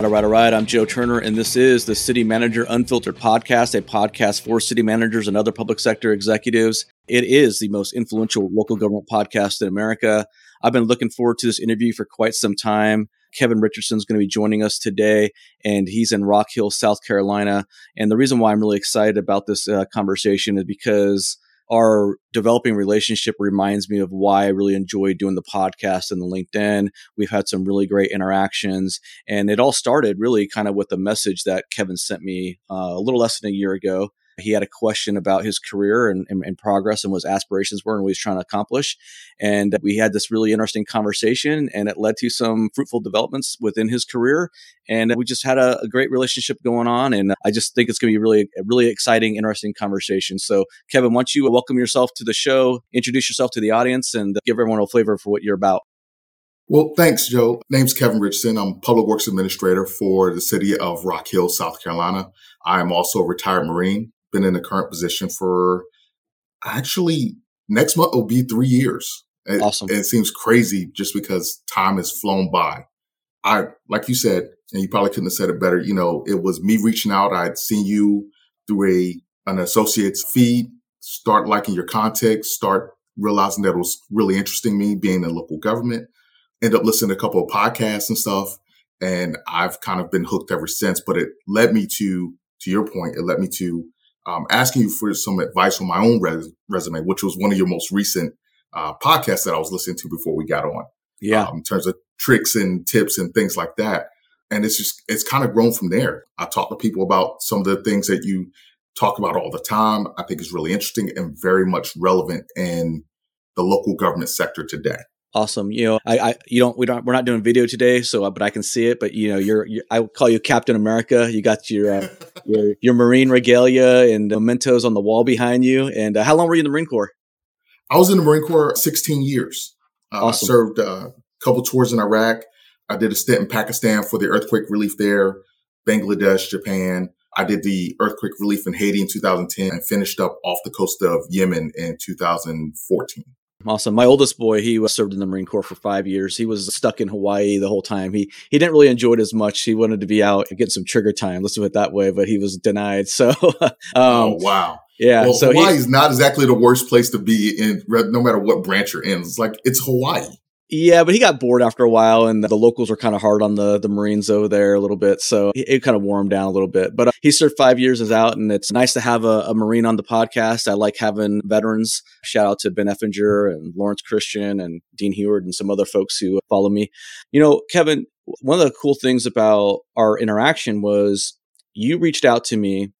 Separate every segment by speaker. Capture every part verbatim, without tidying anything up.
Speaker 1: All right, all right. I'm Joe Turner, and this is the City Manager Unfiltered Podcast, a podcast for city managers and other public sector executives. It is the most influential local government podcast in America. I've been looking forward to this interview for quite some time. Kevin Richardson is going to be joining us today, and he's in Rock Hill, South Carolina. And the reason why I'm really excited about this uh, conversation is because our developing relationship reminds me of why I really enjoy doing the podcast and the LinkedIn. We've had some really great interactions, and it all started really kind of with a message that Kevin sent me uh, a little less than a year ago. He had a question about his career and, and, and progress and what his aspirations were and what he was trying to accomplish. And we had this really interesting conversation, and it led to some fruitful developments within his career. And we just had a, a great relationship going on. And I just think it's going to be really, a really exciting, interesting conversation. So Kevin, why don't you welcome yourself to the show, introduce yourself to the audience, and give everyone a flavor for what you're about.
Speaker 2: Well, thanks, Joe. Name's Kevin Richardson. I'm Public Works Administrator for the city of Rock Hill, South Carolina. I'm also a retired Marine. Been in the current position for actually next month will be three years. It,
Speaker 1: awesome.
Speaker 2: It seems crazy just because time has flown by. I, like you said, and you probably couldn't have said it better. You know, it was me reaching out. I'd seen you through a, an associate's feed, start liking your content, start realizing that it was really interesting me being in local government, end up listening to a couple of podcasts and stuff. And I've kind of been hooked ever since, but it led me to, to your point, it led me to Um, asking you for some advice on my own res- resume, which was one of your most recent uh, podcasts that I was listening to before we got on.
Speaker 1: Yeah.
Speaker 2: Um, in terms of tricks and tips and things like that. And it's just, it's kind of grown from there. I talk to people about some of the things that you talk about all the time. I think is really interesting and very much relevant in the local government sector today.
Speaker 1: Awesome. You know, I, I, you don't, we don't, we're not doing video today, so, but I can see it, but you know, you're, you're I would call you Captain America. You got your, uh, your, your Marine regalia and mementos on the wall behind you. And uh, how long were you in the Marine Corps?
Speaker 2: I was in the Marine Corps sixteen years. Uh,
Speaker 1: awesome.
Speaker 2: I served uh, a couple tours in Iraq. I did a stint in Pakistan for the earthquake relief there, Bangladesh, Japan. I did the earthquake relief in Haiti in two thousand ten and finished up off the coast of Yemen in two thousand fourteen.
Speaker 1: Awesome. My oldest boy, he served in the Marine Corps for five years. He was stuck in Hawaii the whole time. He he didn't really enjoy it as much. He wanted to be out and get some trigger time. Let's do it that way, but he was denied. So, um,
Speaker 2: oh, wow.
Speaker 1: Yeah.
Speaker 2: Well,
Speaker 1: so
Speaker 2: Hawaii is not exactly the worst place to be in, no matter what branch you're in. It's like, it's Hawaii.
Speaker 1: Yeah, but he got bored after a while, and the locals were kind of hard on the, the Marines over there a little bit. So it, it kind of wore him down a little bit. But uh, he served five years as out, and it's nice to have a, a Marine on the podcast. I like having veterans. Shout out to Ben Effinger and Lawrence Christian and Dean Heward and some other folks who follow me. You know, Kevin, one of the cool things about our interaction was you reached out to me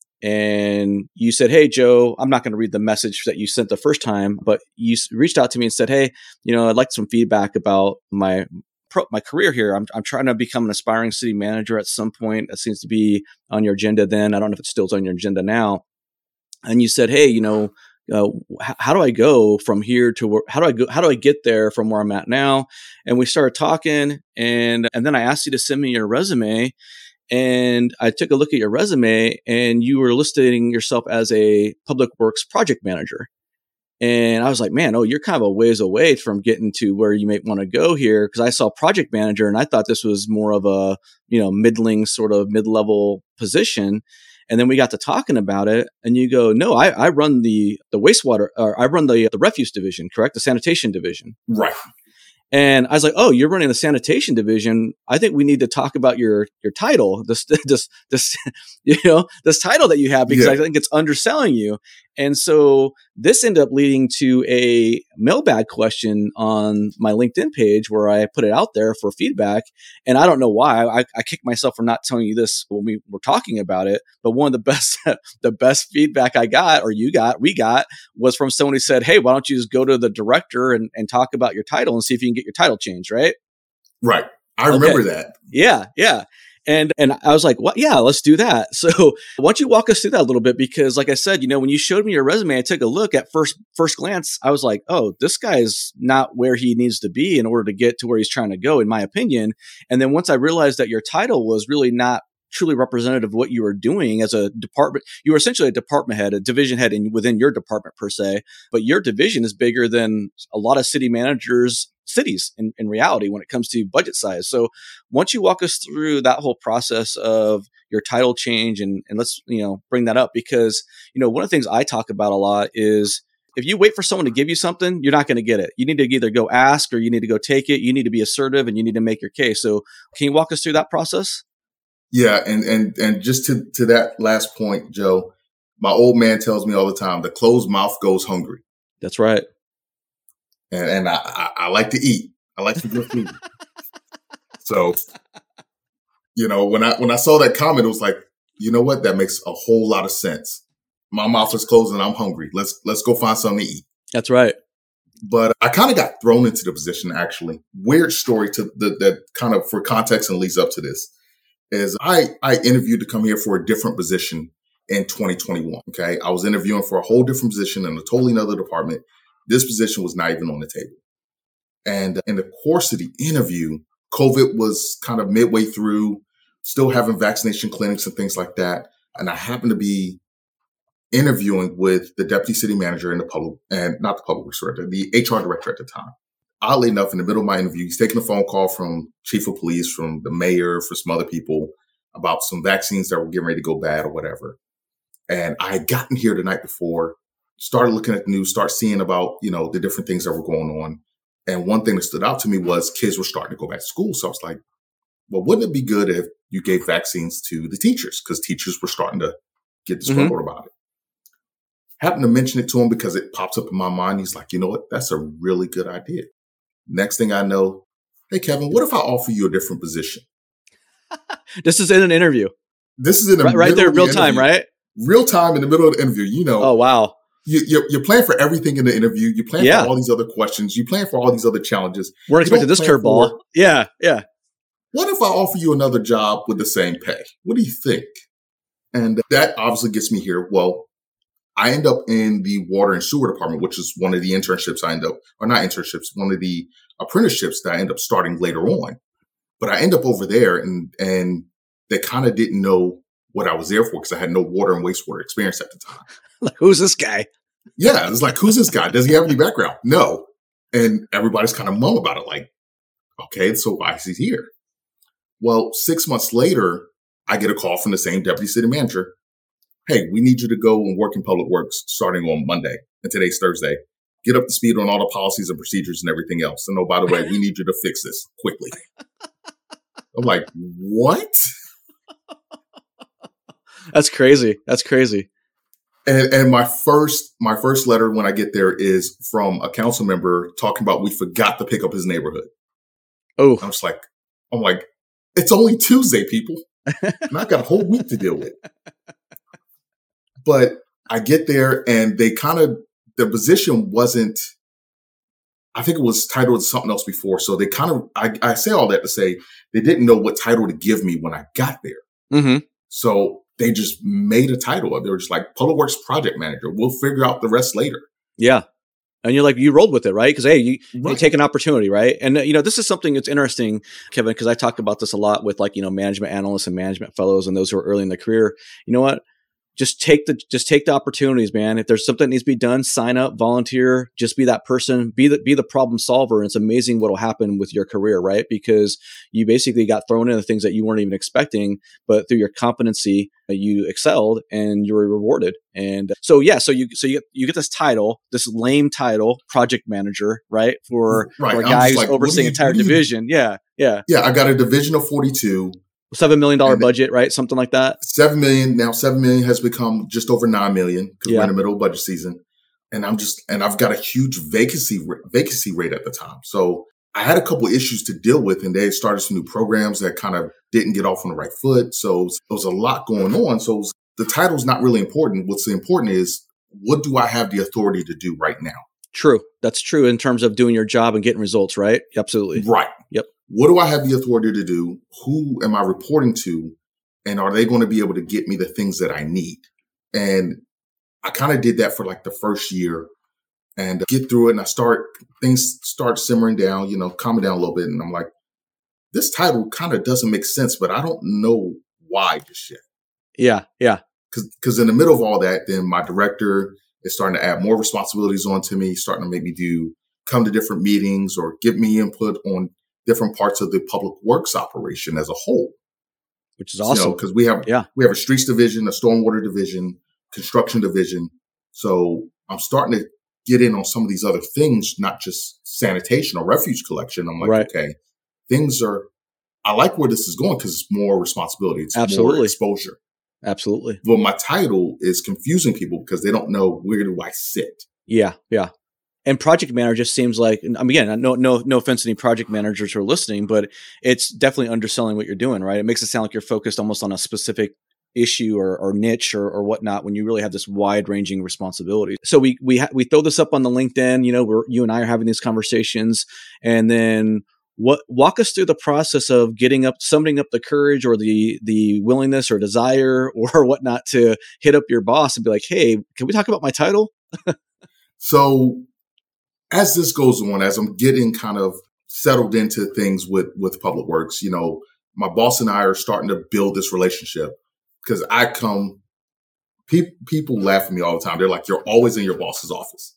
Speaker 1: and you said, "Hey, Joe, I'm not going to read the message that you sent the first time, but you reached out to me and said, hey, you know, I'd like some feedback about my pro- my career here. I'm I'm trying to become an aspiring city manager at some point. That seems to be on your agenda then. I don't know if it still's on your agenda now." And you said, "Hey, you know, uh, h- how do I go from here to where? How do I go? How do I get there from where I'm at now?" And we started talking, and and then I asked you to send me your resume. And I took a look at your resume, and you were listing yourself as a public works project manager. And I was like, man, oh, you're kind of a ways away from getting to where you may want to go here. Cause I saw project manager and I thought this was more of a, you know, middling sort of mid-level position. And then we got to talking about it and you go, no, I, I run the, the wastewater, or I run the, the refuse division, correct? The sanitation division.
Speaker 2: Right.
Speaker 1: And I was like, "Oh, you're running the sanitation division. I think we need to talk about your your title, this this this you know this title that you have because yeah. I think it's underselling you." And so this ended up leading to a mailbag question on my LinkedIn page where I put it out there for feedback. And I don't know why I, I kicked myself for not telling you this when we were talking about it. But one of the best the best feedback I got, or you got, we got, was from someone who said, "Hey, why don't you just go to the director and, and talk about your title and see if you can get your title changed?" Right?
Speaker 2: Right. I remember okay. that.
Speaker 1: Yeah. Yeah. And and I was like, "What? Yeah, let's do that." So why don't you walk us through that a little bit? Because like I said, you know, when you showed me your resume, I took a look at first first glance. I was like, oh, this guy's not where he needs to be in order to get to where he's trying to go, in my opinion. And then once I realized that your title was really not truly representative of what you were doing as a department. You were essentially a department head, a division head in, within your department per se, but your division is bigger than a lot of city managers' cities in, in reality when it comes to budget size. So once you walk us through that whole process of your title change, and, and let's, you know, bring that up, because, you know, one of the things I talk about a lot is if you wait for someone to give you something, you're not going to get it. You need to either go ask or you need to go take it. You need to be assertive and you need to make your case. So can you walk us through that process?
Speaker 2: Yeah. And, and, and just to, to that last point, Joe, my old man tells me all the time, the closed mouth goes hungry.
Speaker 1: That's right.
Speaker 2: And, and I, I, I like to eat. I like to get food. So, you know, when I, when I saw that comment, it was like, you know what? That makes a whole lot of sense. My mouth is closed and I'm hungry. Let's, let's go find something to eat.
Speaker 1: That's right.
Speaker 2: But I kind of got thrown into the position, actually. Weird story to the, that kind of for context and leads up to this is I, I interviewed to come here for a different position in twenty twenty-one. Okay. I was interviewing for a whole different position in a totally another department. This position was not even on the table. And in the course of the interview, COVID was kind of midway through, still having vaccination clinics and things like that. And I happened to be interviewing with the deputy city manager and the public, and not the public works director, the H R director at the time. Oddly enough, in the middle of my interview, he's taking a phone call from chief of police, from the mayor, for some other people about some vaccines that were getting ready to go bad or whatever. And I had gotten here the night before, started looking at the news, start seeing about, you know, the different things that were going on. And one thing that stood out to me was kids were starting to go back to school. So I was like, well, wouldn't it be good if you gave vaccines to the teachers? Because teachers were starting to get disgruntled mm-hmm. about it. Happened to mention it to him because it pops up in my mind. He's like, you know what? That's a really good idea. Next thing I know, hey, Kevin, what if I offer you a different position?
Speaker 1: This is in an interview.
Speaker 2: This is in a
Speaker 1: right, right there, real time, right?
Speaker 2: Real time in the middle of the interview. You know.
Speaker 1: Oh, wow.
Speaker 2: You, you're, you're planning for everything in the interview. You plan yeah. for all these other questions. You plan for all these other challenges.
Speaker 1: We're expecting this curveball. Yeah, yeah.
Speaker 2: What if I offer you another job with the same pay? What do you think? And that obviously gets me here. Well, I end up in the water and sewer department, which is one of the internships I end up, or not internships, one of the apprenticeships that I end up starting later on. But I end up over there and, and they kind of didn't know what I was there for because I had no water and wastewater experience at the time.
Speaker 1: Like, who's this guy?
Speaker 2: Yeah. It's like, who's this guy? Does he have any background? No. And everybody's kind of mum about it. Like, okay, so why is he here? Well, six months later, I get a call from the same deputy city manager. Hey, we need you to go and work in public works starting on Monday, and today's Thursday. Get up to speed on all the policies and procedures and everything else. And oh, by the way, we need you to fix this quickly. I'm like, what?
Speaker 1: That's crazy. That's crazy.
Speaker 2: And, and my first, my first letter when I get there is from a council member talking about we forgot to pick up his neighborhood.
Speaker 1: Oh,
Speaker 2: I'm just like, I'm like, it's only Tuesday, people, and I've got a whole week to deal with. But I get there and they kind of, the position wasn't, I think it was titled something else before. So they kind of, I, I say all that to say they didn't know what title to give me when I got there.
Speaker 1: Mm-hmm.
Speaker 2: So they just made a title. They were just like Public Works Project Manager. We'll figure out the rest later.
Speaker 1: Yeah. And you're like, you rolled with it, right? Because, hey, you,
Speaker 2: right.
Speaker 1: you take an opportunity, right? And, uh, you know, this is something that's interesting, Kevin, because I talk about this a lot with like, you know, management analysts and management fellows and those who are early in their career. You know what? Just take the, just take the opportunities, man. If there's something that needs to be done, sign up, volunteer, just be that person, be the, be the problem solver. And it's amazing what will happen with your career, right? Because you basically got thrown into things that you weren't even expecting, but through your competency, you excelled and you were rewarded. And so, yeah, so you, so you, you get this title, this lame title, project manager, right? For,
Speaker 2: right.
Speaker 1: for a guy who's
Speaker 2: like,
Speaker 1: overseeing an entire division. Yeah. Yeah.
Speaker 2: Yeah. I got a division of forty-two.
Speaker 1: Seven million dollar budget, right? Something like that.
Speaker 2: Seven million now. Seven million has become just over nine million because
Speaker 1: yeah.
Speaker 2: we're in the middle of budget season, and I'm just and I've got a huge vacancy vacancy rate at the time. So I had a couple of issues to deal with, and they started some new programs that kind of didn't get off on the right foot. So there was a lot going on. So was, the title's not really important. What's important is what do I have the authority to do right now?
Speaker 1: True. That's true in terms of doing your job and getting results, right? Absolutely.
Speaker 2: Right.
Speaker 1: Yep.
Speaker 2: What do I have the authority to do? Who am I reporting to? And are they going to be able to get me the things that I need? And I kind of did that for like the first year and get through it. And I start, things start simmering down, you know, calming down a little bit. And I'm like, this title kind of doesn't make sense, but I don't know why just yet.
Speaker 1: Yeah, yeah.
Speaker 2: Because in the middle of all that, then my director is starting to add more responsibilities onto me, starting to make me do come to different meetings or give me input on different parts of the public works operation as a whole.
Speaker 1: Which is awesome.
Speaker 2: You know, because we have
Speaker 1: yeah.
Speaker 2: we have a streets division, a stormwater division, construction division. So I'm starting to get in on some of these other things, not just sanitation or refuge collection. I'm like,
Speaker 1: right.
Speaker 2: okay, things are, I like where this is going because it's more responsibility. It's
Speaker 1: Absolutely.
Speaker 2: more exposure.
Speaker 1: Absolutely.
Speaker 2: But my title is confusing people because they don't know where do I sit.
Speaker 1: Yeah, yeah. And project manager just seems like, I mean, again, no, no, no offense to any project managers who are listening, but it's definitely underselling what you're doing, right? It makes it sound like you're focused almost on a specific issue or, or niche or, or whatnot when you really have this wide ranging responsibility. So we we ha- we throw this up on the LinkedIn. You know, we're you and I are having these conversations, and then what? Walk us through the process of getting up, summoning up the courage or the the willingness or desire or whatnot to hit up your boss and be like, "Hey, can we talk about my title?"
Speaker 2: So as this goes on, as I'm getting kind of settled into things with, with Public Works, you know, my boss and I are starting to build this relationship because I come, pe- people laugh at me all the time. They're like, you're always in your boss's office.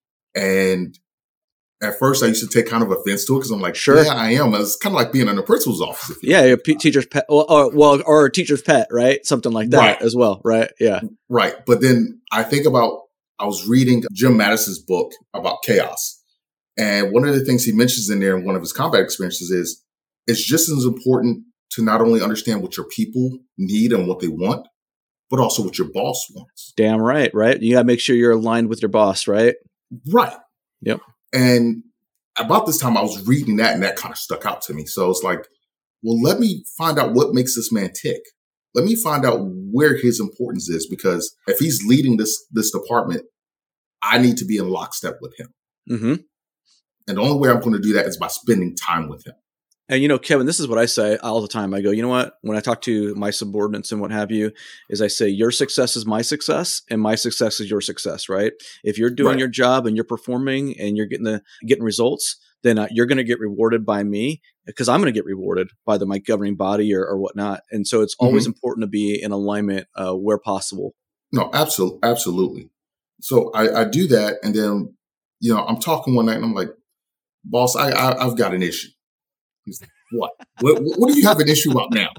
Speaker 2: And at first I used to take kind of offense to it because I'm like,
Speaker 1: sure.
Speaker 2: yeah, I am. It's kind of like being in a principal's office.
Speaker 1: Yeah, a p- teacher's pet, or, or, well, or a teacher's pet, right? Something like that
Speaker 2: right.
Speaker 1: as well, right? Yeah.
Speaker 2: Right. But then I think about, I was reading Jim Mattis's book about chaos. And one of the things he mentions in there in one of his combat experiences is it's just as important to not only understand what your people need and what they want, but also what your boss wants.
Speaker 1: Damn right, right? You got to make sure you're aligned with your boss, right?
Speaker 2: Right.
Speaker 1: Yep.
Speaker 2: And about this time I was reading that and that kind of stuck out to me. So it's like, well, let me find out what makes this man tick. Let me find out where his importance is, because if he's leading this, this department, I need to be in lockstep with him.
Speaker 1: Mm-hmm.
Speaker 2: And the only way I'm going to do that is by spending time with him.
Speaker 1: And, you know, Kevin, this is what I say all the time. I go, you know what? When I talk to my subordinates and what have you, is I say, your success is my success and my success is your success, right? If you're doing
Speaker 2: right.
Speaker 1: your job and you're performing and you're getting the getting results, then uh, you're going to get rewarded by me because I'm going to get rewarded by the my governing body or, or whatnot. And so it's always mm-hmm. important to be in alignment uh, where possible.
Speaker 2: No, absolutely. Absolutely. So I, I do that. And then, you know, I'm talking one night and I'm like, boss, I, I, I've got an issue. He's like, what? what? What do you have an issue about now?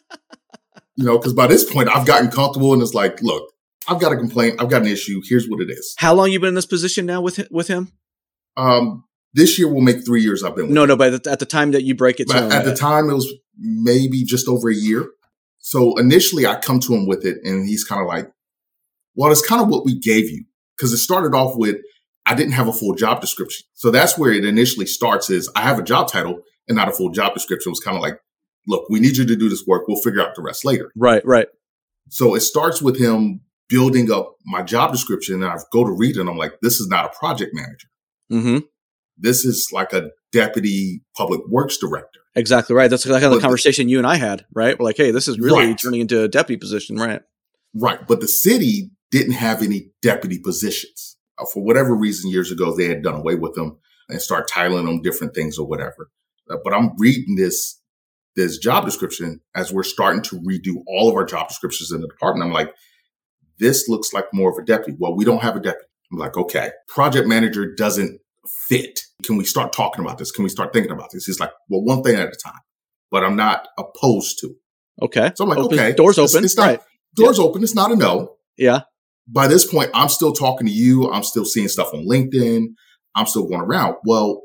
Speaker 2: You know, because by this point, I've gotten comfortable and it's like, look, I've got a complaint. I've got an issue. Here's what it is.
Speaker 1: How long you been in this position now with with him?
Speaker 2: Um, this year will make three years I've been with
Speaker 1: no,
Speaker 2: him.
Speaker 1: No, but at the time that you break it to him.
Speaker 2: At the time, it was maybe just over a year. So initially, I come to him with it and he's kind of like, well, it's kind of what we gave you. Because it started off with, I didn't have a full job description. So that's where it initially starts is I have a job title and not a full job description. It was kind of like, look, we need you to do this work. We'll figure out the rest later.
Speaker 1: Right, right.
Speaker 2: So it starts with him building up my job description. And I go to read it and I'm like, this is not a project manager.
Speaker 1: Mm-hmm.
Speaker 2: This is like a deputy public works director.
Speaker 1: Exactly right. That's kind of the
Speaker 2: but
Speaker 1: conversation the, you and I had, right? We're like, hey, this is really
Speaker 2: right.
Speaker 1: turning into a deputy position, right?
Speaker 2: Right. But the city didn't have any deputy positions. Uh, for whatever reason, years ago, they had done away with them and start titling them different things or whatever. Uh, but I'm reading this, this job description as we're starting to redo all of our job descriptions in the department. I'm like, this looks like more of a deputy. Well, we don't have a deputy. I'm like, okay, project manager doesn't fit. Can we start talking about this? Can we start thinking about this? He's like, well, one thing at a time, but I'm not opposed to.
Speaker 1: Okay.
Speaker 2: So I'm like,
Speaker 1: open,
Speaker 2: okay.
Speaker 1: Doors open.
Speaker 2: It's, it's not,
Speaker 1: right.
Speaker 2: Doors
Speaker 1: yeah.
Speaker 2: open. It's not a no.
Speaker 1: Yeah.
Speaker 2: By this point, I'm still talking to you. I'm still seeing stuff on LinkedIn. I'm still going around. Well,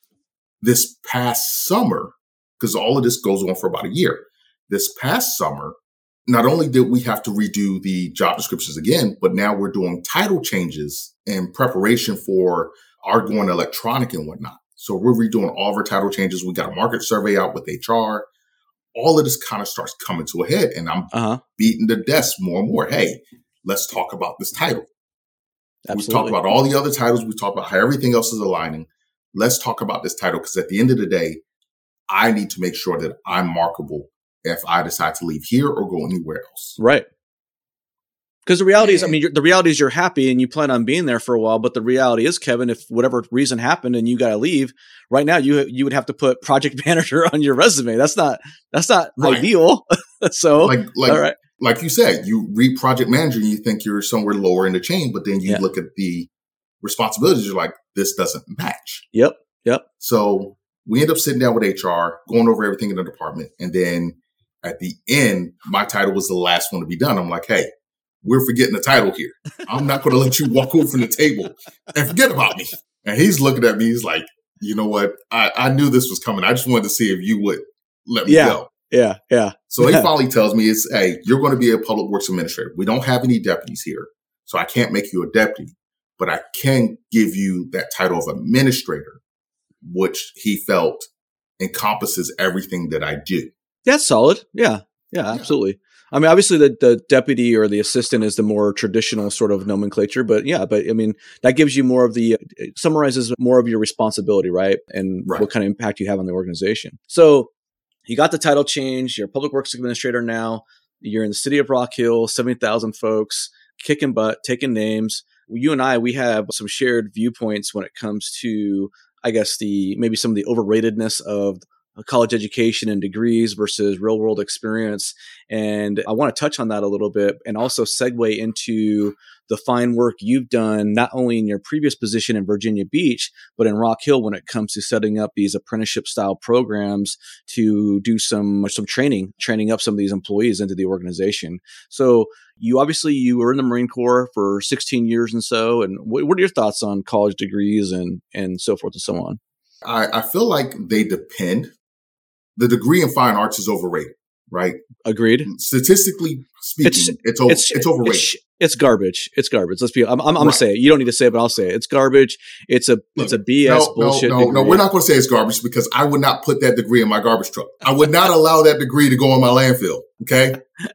Speaker 2: this past summer, because all of this goes on for about a year, this past summer, not only did we have to redo the job descriptions again, but now we're doing title changes in preparation for our going electronic and whatnot. So we're redoing all of our title changes. We got a market survey out with H R. All of this kind of starts coming to a head, and I'm uh-huh. beating the desk more and more. Hey, let's talk about this title. Absolutely. We've talked about all the other titles. We've talked about how everything else is aligning. Let's talk about this title, because at the end of the day, I need to make sure that I'm marketable if I decide to leave here or go anywhere else.
Speaker 1: Right. Because the reality is, I mean, the reality is you're happy and you plan on being there for a while. But the reality is, Kevin, if whatever reason happened and you got to leave right now, you you would have to put project manager on your resume. That's not that's not
Speaker 2: right.
Speaker 1: ideal. So,
Speaker 2: like, like,
Speaker 1: all right.
Speaker 2: like you said, you read project manager and you think you're somewhere lower in the chain, but then you
Speaker 1: Yeah.
Speaker 2: look at the responsibilities, you're like, this doesn't match.
Speaker 1: Yep. Yep.
Speaker 2: So we end up sitting down with H R, going over everything in the department. And then at the end, my title was the last one to be done. I'm like, hey, we're forgetting the title here. I'm not going to let you walk over from the table and forget about me. And he's looking at me. He's like, you know what? I, I knew this was coming. I just wanted to see if you would let me
Speaker 1: yeah.
Speaker 2: go.
Speaker 1: Yeah. Yeah.
Speaker 2: So
Speaker 1: yeah.
Speaker 2: he finally tells me, it's, hey, you're going to be a public works administrator. We don't have any deputies here. So I can't make you a deputy, but I can give you that title of administrator, which he felt encompasses everything that I do.
Speaker 1: That's solid. Yeah. Yeah, absolutely. Yeah. I mean, obviously the, the deputy or the assistant is the more traditional sort of nomenclature, but yeah, but I mean, that gives you more of the, it summarizes more of your responsibility, right? And right. what kind of impact you have on the organization. So you got the title change, you're a public works administrator now, you're in the city of Rock Hill, seventy thousand folks, kicking butt, taking names. You and I, we have some shared viewpoints when it comes to, I guess, the maybe some of the overratedness of college education and degrees versus real world experience. And I want to touch on that a little bit and also segue into the fine work you've done, not only in your previous position in Virginia Beach, but in Rock Hill when it comes to setting up these apprenticeship style programs to do some, some training, training up some of these employees into the organization. So you obviously, you were in the Marine Corps for sixteen years and so, and what, what are your thoughts on college degrees and, and so forth and so on?
Speaker 2: I, I feel like they depend. The degree in fine arts is overrated, right?
Speaker 1: Agreed.
Speaker 2: Statistically speaking, it's it's, over, it's, it's overrated.
Speaker 1: It's, it's garbage. It's garbage. Let's be. I'm, I'm, I'm right. gonna say it. You don't need to say it, but I'll say it. It's garbage. It's a Look, it's a B S
Speaker 2: no,
Speaker 1: bullshit.
Speaker 2: No, no, no. We're not going to say it's garbage because I would not put that degree in my garbage truck. I would not allow that degree to go in my landfill. Okay.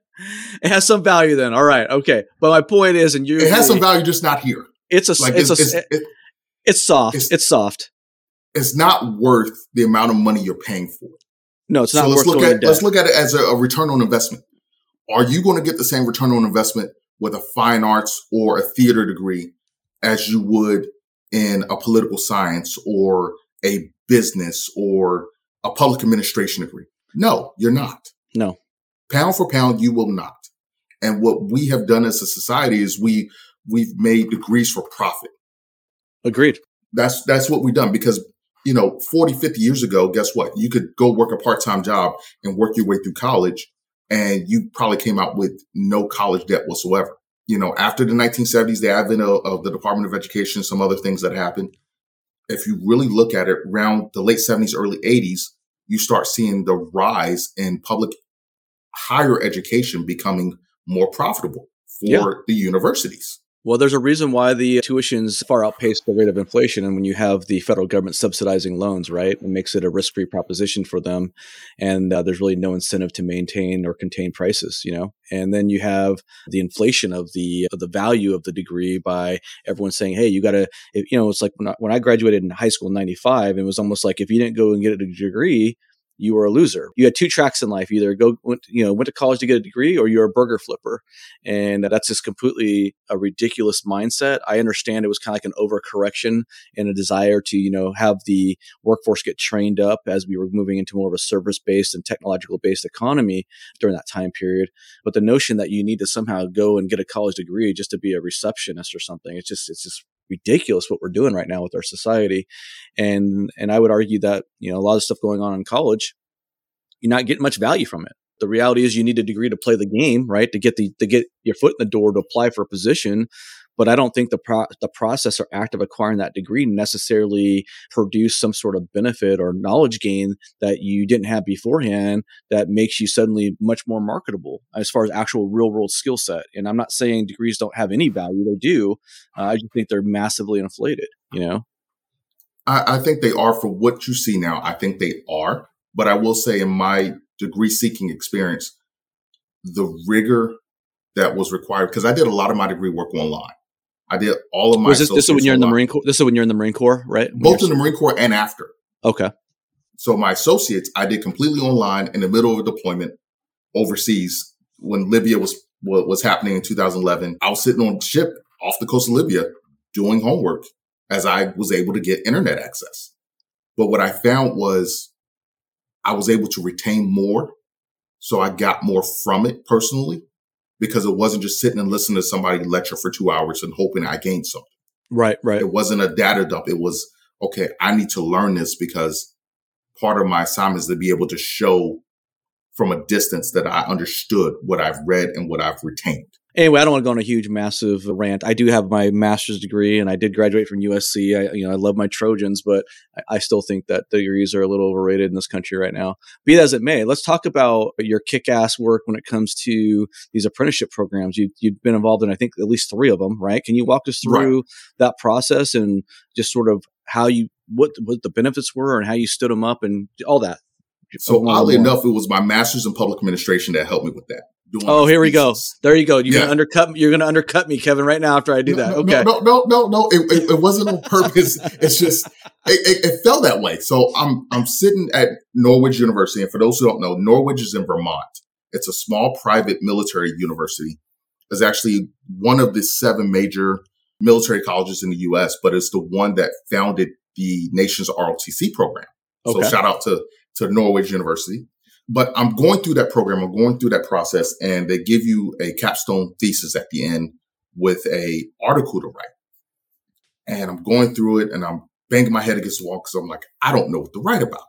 Speaker 1: It has some value then. All right. Okay. But my point is, and you,
Speaker 2: it has some value, just not here.
Speaker 1: It's a. Like it's, it's a. It's, it, it's soft. It's, it's soft.
Speaker 2: It's not worth the amount of money you're paying for it.
Speaker 1: No, it's not
Speaker 2: so
Speaker 1: worth
Speaker 2: let's look
Speaker 1: going
Speaker 2: at
Speaker 1: debt.
Speaker 2: let's look at it as a, a return on investment. Are you going to get the same return on investment with a fine arts or a theater degree as you would in a political science or a business or a public administration degree? No, you're not.
Speaker 1: No.
Speaker 2: Pound for pound, you will not. And what we have done as a society is we we've made degrees for profit.
Speaker 1: Agreed.
Speaker 2: That's that's what we've done because you know, forty, fifty years ago, guess what? You could go work a part-time job and work your way through college, and you probably came out with no college debt whatsoever. You know, after the nineteen seventies, the advent of, of the Department of Education, some other things that happened. If you really look at it, around the late seventies, early eighties, you start seeing the rise in public higher education becoming more profitable for yeah. the universities.
Speaker 1: Well, there's a reason why the tuitions far outpace the rate of inflation. And when you have the federal government subsidizing loans, right, it makes it a risk-free proposition for them. And uh, there's really no incentive to maintain or contain prices, you know. And then you have the inflation of the of the value of the degree by everyone saying, hey, you got to, you know, it's like when I, when I graduated in high school in ninety-five, it was almost like if you didn't go and get a degree, you were a loser. You had two tracks in life: either go, you know, went to college to get a degree, or you're a burger flipper. And that's just completely a ridiculous mindset. I understand it was kind of like an overcorrection and a desire to, you know, have the workforce get trained up as we were moving into more of a service-based and technological-based economy during that time period. But the notion that you need to somehow go and get a college degree just to be a receptionist or something, it's just, it's just ridiculous what we're doing right now with our society. And and I would argue that, you know, a lot of stuff going on in college, you're not getting much value from it. The reality is you need a degree to play the game, right? To get the to get your foot in the door to apply for a position. But I don't think the pro- the process or act of acquiring that degree necessarily produce some sort of benefit or knowledge gain that you didn't have beforehand that makes you suddenly much more marketable as far as actual real world skill set. And I'm not saying degrees don't have any value; they do. Uh, I just think they're massively inflated. You know,
Speaker 2: I, I think they are for what you see now. I think they are, but I will say in my degree seeking experience, the rigor that was required, because I did a lot of my degree work online. I did all of my.
Speaker 1: Was this, this is when you're in the Marine Corps. This is when you're in the Marine Corps, right? When
Speaker 2: Both in the Marine Corps and after.
Speaker 1: Okay.
Speaker 2: So my associates, I did completely online in the middle of a deployment overseas when Libya was was happening in two thousand eleven. I was sitting on a ship off the coast of Libya doing homework as I was able to get internet access. But what I found was I was able to retain more So I got more from it personally because it wasn't just sitting and listening to somebody lecture for two hours and hoping I gained something.
Speaker 1: Right, right.
Speaker 2: It wasn't a data dump. It was, okay, I need to learn this because part of my assignment is to be able to show from a distance that I understood what I've read and what I've retained.
Speaker 1: Anyway, I don't want to go on a huge, massive rant. I do have my master's degree, and I did graduate from U S C. I, you know, I love my Trojans, but I, I still think that degrees are a little overrated in this country right now. Be that as it may, let's talk about your kick-ass work when it comes to these apprenticeship programs. You, you've been involved in, I think, at least three of them, right? Can you walk us through right. that process and just sort of how you, what, what the benefits were and how you stood them up and all that?
Speaker 2: So oddly enough, it was my master's in public administration that helped me with that.
Speaker 1: Oh, here we go. There you go. You're yeah. gonna undercut. You're gonna undercut me, Kevin, right now after I do
Speaker 2: no,
Speaker 1: that.
Speaker 2: No,
Speaker 1: okay.
Speaker 2: No, no, no, no. It, it, it wasn't on purpose. It's just it, it, it felt that way. So I'm I'm sitting at Norwich University, and for those who don't know, Norwich is in Vermont. It's a small private military university. It's actually one of the seven major military colleges in the U S, but it's the one that founded the nation's R O T C program. Okay. So shout out to to Norwich University. But I'm going through that program. I'm going through that process, and they give you a capstone thesis at the end with a article to write. And I'm going through it, and I'm banging my head against the wall because I'm like, I don't know what to write about.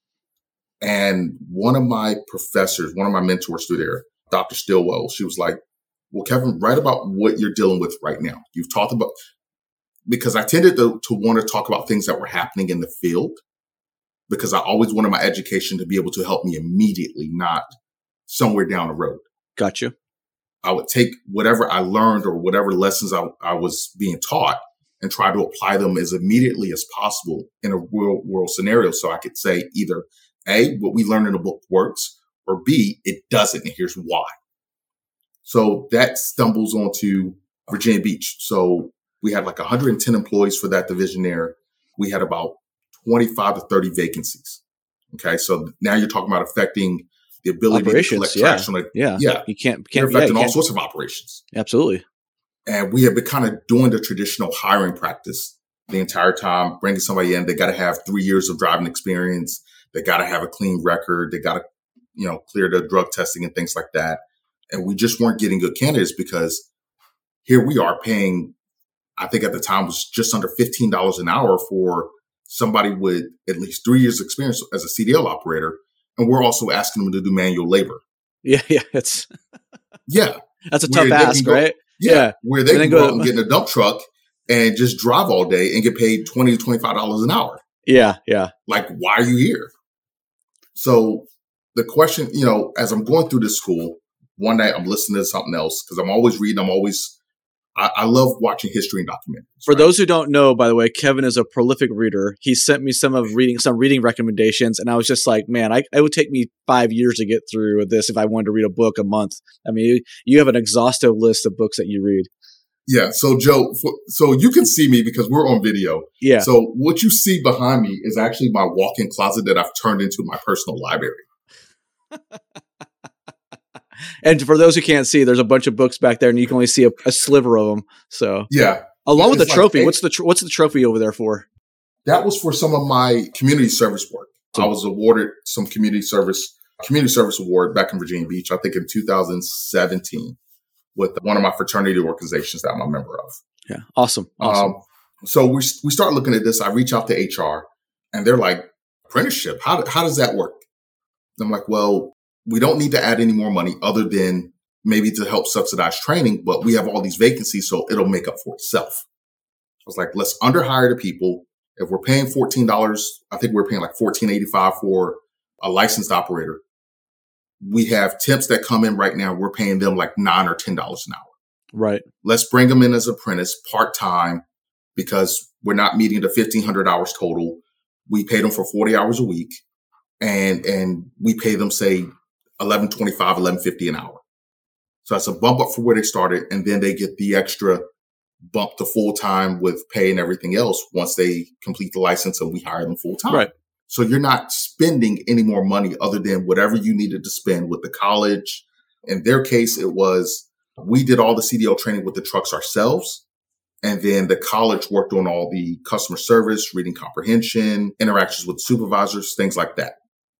Speaker 2: And one of my professors, one of my mentors through there, Doctor Stillwell, she was like, well, Kevin, write about what you're dealing with right now. You've talked about, because I tended to, to want to talk about things that were happening in the field, because I always wanted my education to be able to help me immediately, not somewhere down the road.
Speaker 1: Gotcha.
Speaker 2: I would take whatever I learned or whatever lessons I, I was being taught and try to apply them as immediately as possible in a real world scenario. So I could say either A, what we learned in the book works, or B, it doesn't, and here's why. So that stumbles onto Virginia Beach. So we had like one hundred ten employees for that division there. We had about twenty-five to thirty vacancies. Okay. So now you're talking about affecting the ability
Speaker 1: operations,
Speaker 2: to collect
Speaker 1: yeah.
Speaker 2: trash on it.
Speaker 1: Yeah.
Speaker 2: Yeah.
Speaker 1: You can't, can't
Speaker 2: you're affecting
Speaker 1: yeah, you
Speaker 2: all sorts of operations.
Speaker 1: Absolutely.
Speaker 2: And we have been kind of doing the traditional hiring practice the entire time, bringing somebody in. They got to have three years of driving experience. They got to have a clean record. They got to, you know, clear the drug testing and things like that. And we just weren't getting good candidates because here we are paying, I think at the time was just under fifteen dollars an hour for somebody with at least three years experience as a C D L operator. And we're also asking them to do manual labor.
Speaker 1: Yeah. Yeah. It's,
Speaker 2: yeah.
Speaker 1: That's a tough ask,
Speaker 2: go,
Speaker 1: right?
Speaker 2: Yeah,
Speaker 1: yeah.
Speaker 2: Where they can go, go out and get in a dump truck and just drive all day and get paid twenty to twenty-five dollars an hour.
Speaker 1: Yeah. Yeah.
Speaker 2: Like, why are you here? So the question, you know, as I'm going through this school, one night I'm listening to something else because I'm always reading. I'm always, I, I love watching history and documentaries.
Speaker 1: For
Speaker 2: right?
Speaker 1: those who don't know, by the way, Kevin is a prolific reader. He sent me some of reading, some reading recommendations. And I was just like, man, I, it would take me five years to get through this if I wanted to read a book a month. I mean, you, you have an exhaustive list of books that you read.
Speaker 2: Yeah. So Joe, for, so you can see me because we're on video.
Speaker 1: Yeah.
Speaker 2: So what you see behind me is actually my walk-in closet that I've turned into my personal library.
Speaker 1: And for those who can't see, there's a bunch of books back there, and you can only see a, a sliver of them. So
Speaker 2: yeah,
Speaker 1: along with the
Speaker 2: like,
Speaker 1: trophy,
Speaker 2: hey,
Speaker 1: what's the tr- what's the trophy over there for?
Speaker 2: That was for some of my community service work. So, I was awarded some community service community service award back in Virginia Beach, I think in two thousand seventeen, with one of my fraternity organizations that I'm a member of.
Speaker 1: Yeah, awesome. awesome.
Speaker 2: Um, so we we start looking at this. I reach out to H R, and they're like, apprenticeship. How how does that work? And I'm like, well, we don't need to add any more money other than maybe to help subsidize training, but we have all these vacancies, so it'll make up for itself. I was like, let's underhire the people. If we're paying fourteen dollars, I think we're paying like fourteen eighty-five for a licensed operator. We have temps that come in right now. We're paying them like nine or ten dollars an hour.
Speaker 1: Right.
Speaker 2: Let's bring them in as apprentice part-time because we're not meeting the fifteen hundred hours total. We pay them for forty hours a week, and and we pay them, say, eleven twenty-five, eleven fifty an hour. So that's a bump up for where they started, and then they get the extra bump to full-time with pay and everything else once they complete the license and we hire them full-time.
Speaker 1: Right.
Speaker 2: So you're not spending any more money other than whatever you needed to spend with the college. In their case, it was, we did all the C D L training with the trucks ourselves. And then the college worked on all the customer service, reading comprehension, interactions with supervisors, things like that.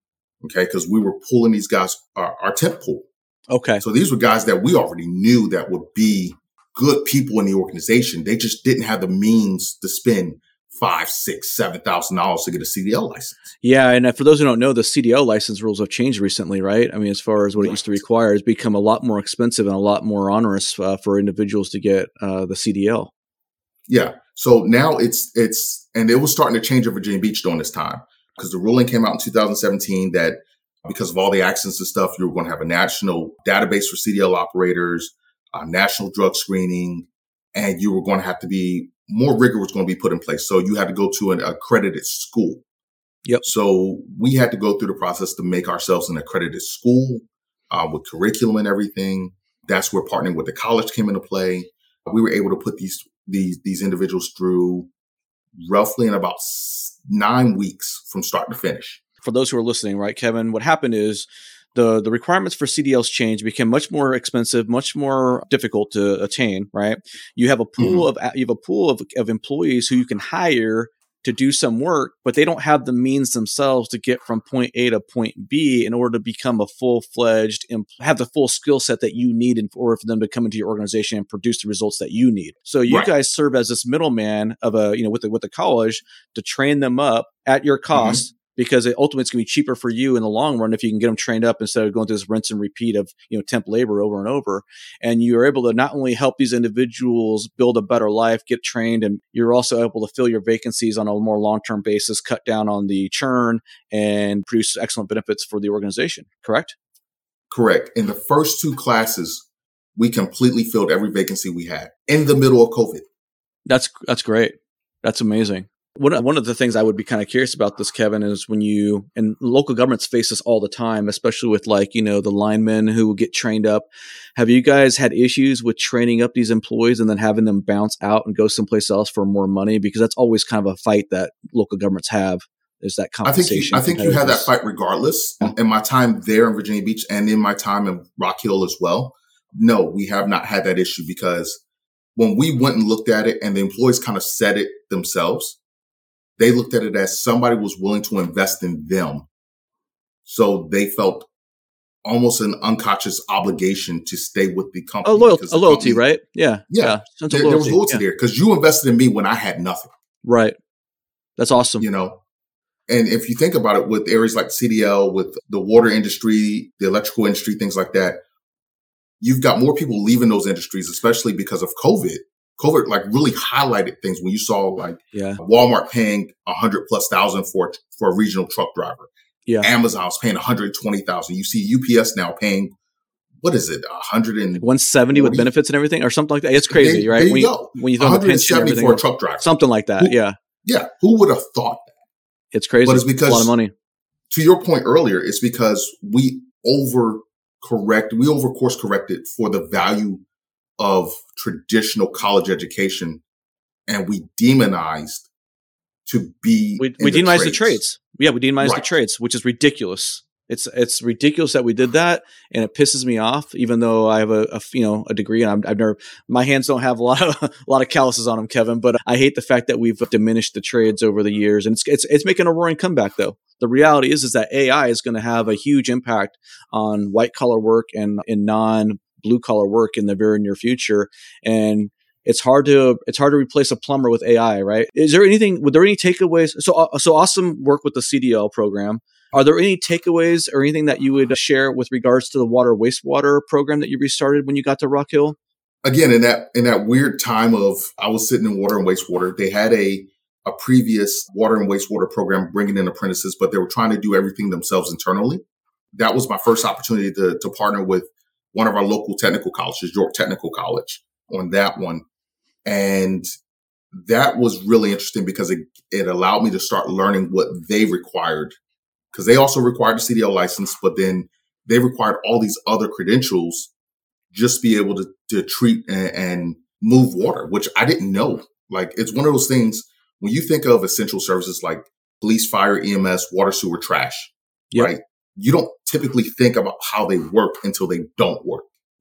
Speaker 2: Okay. Cause we were pulling these guys, our, our temp pool.
Speaker 1: Okay.
Speaker 2: So these were guys that we already knew that would be good people in the organization. They just didn't have the means to spend five, six, seven thousand dollars to get a C D L license.
Speaker 1: Yeah, and for those who don't know, the C D L license rules have changed recently, right? I mean, as far as what it used to require, it's become a lot more expensive and a lot more onerous uh, for individuals to get uh, the C D L.
Speaker 2: Yeah. So now it's it's and it was starting to change at Virginia Beach during this time because the ruling came out in two thousand seventeen that because of all the accidents and stuff, you were going to have a national database for C D L operators, uh, national drug screening, and you were going to have to be more rigor was going to be put in place. So you had to go to an accredited school.
Speaker 1: Yep.
Speaker 2: So we had to go through the process to make ourselves an accredited school uh, with curriculum and everything. That's where partnering with the college came into play. We were able to put these these these individuals through roughly in about nine weeks from start to finish.
Speaker 1: For those who are listening, right, Kevin, what happened is the the requirements for C D Ls changed, became much more expensive, much more difficult to attain, right? You have a pool mm-hmm. of you have a pool of, of employees who you can hire to do some work, but they don't have the means themselves to get from point A to point B in order to become a full-fledged, have the full skill set that you need in order for them to come into your organization and produce the results that you need. So you right. guys serve as this middleman of a, you know, with the, with the college to train them up at your cost. Mm-hmm. Because it ultimately it's going to be cheaper for you in the long run if you can get them trained up instead of going through this rinse and repeat of, you know, temp labor over and over. And you're able to not only help these individuals build a better life, get trained, and you're also able to fill your vacancies on a more long-term basis, cut down on the churn, and produce excellent benefits for the organization. Correct?
Speaker 2: Correct. In the first two classes, we completely filled every vacancy we had in the middle of COVID.
Speaker 1: That's that's great. That's amazing. One, one of the things I would be kind of curious about this, Kevin, is when you, and local governments face this all the time, especially with like, you know, the linemen who get trained up. Have you guys had issues with training up these employees and then having them bounce out and go someplace else for more money? Because that's always kind of a fight that local governments have, is that compensation.
Speaker 2: I think you, I think you have that fight regardless. Yeah. In my time there in Virginia Beach and in my time in Rock Hill as well. No, we have not had that issue because when we went and looked at it and the employees kind of said it themselves, they looked at it as somebody was willing to invest in them. So they felt almost an unconscious obligation to stay with the company.
Speaker 1: A, loyal, a loyalty, company, right? Yeah.
Speaker 2: Yeah. yeah. There, loyalty. there was loyalty yeah. there because you invested in me when I had nothing.
Speaker 1: Right. That's awesome.
Speaker 2: You know, and if you think about it with areas like C D L, with the water industry, the electrical industry, things like that, you've got more people leaving those industries, especially because of COVID. COVID like really highlighted things when you saw like
Speaker 1: yeah.
Speaker 2: Walmart paying a hundred plus thousand for for a regional truck driver.
Speaker 1: Yeah,
Speaker 2: Amazon's paying one hundred twenty thousand. You see U P S now paying what is it, a hundred and
Speaker 1: one seventy with benefits and everything, or something like that. It's crazy,
Speaker 2: there,
Speaker 1: right?
Speaker 2: There you
Speaker 1: when,
Speaker 2: go.
Speaker 1: You, when you throw the pension,
Speaker 2: and everything for a truck driver,
Speaker 1: something like that.
Speaker 2: Who,
Speaker 1: yeah,
Speaker 2: yeah. Who would have thought that?
Speaker 1: It's crazy.
Speaker 2: But it's because
Speaker 1: it's a lot of money.
Speaker 2: To your point earlier, it's because we over correct, we over course corrected for the value of traditional college education, and we demonized to be
Speaker 1: we, we
Speaker 2: the
Speaker 1: demonized
Speaker 2: trades.
Speaker 1: the trades. Yeah, we demonized
Speaker 2: right.
Speaker 1: the trades, which is ridiculous. It's it's ridiculous that we did that, and it pisses me off. Even though I have a, a you know a degree, and I'm, I've never my hands don't have a lot of a lot of calluses on them, Kevin. But I hate the fact that we've diminished the trades over the years, and it's it's it's making a roaring comeback. Though the reality is is that A I is going to have a huge impact on white collar work and in non blue collar work in the very near future, and it's hard to it's hard to replace a plumber with A I, right? Is there anything? Were there any takeaways? So uh, so awesome work with the C D L program. Are there any takeaways or anything that you would share with regards to the water wastewater program that you restarted when you got to Rock Hill?
Speaker 2: Again, in that in that weird time of I was sitting in water and wastewater, they had a a previous water and wastewater program bringing in apprentices, but they were trying to do everything themselves internally. That was my first opportunity to to partner with one of our local technical colleges, York Technical College, on that one. And that was really interesting because it, it allowed me to start learning what they required. Because they also required a C D L license, but then they required all these other credentials just to be able to, to treat and, and move water, which I didn't know. Like, it's one of those things, when you think of essential services like police, fire, E M S, water, sewer, trash, yep. right? You don't typically think about how they work until they don't work.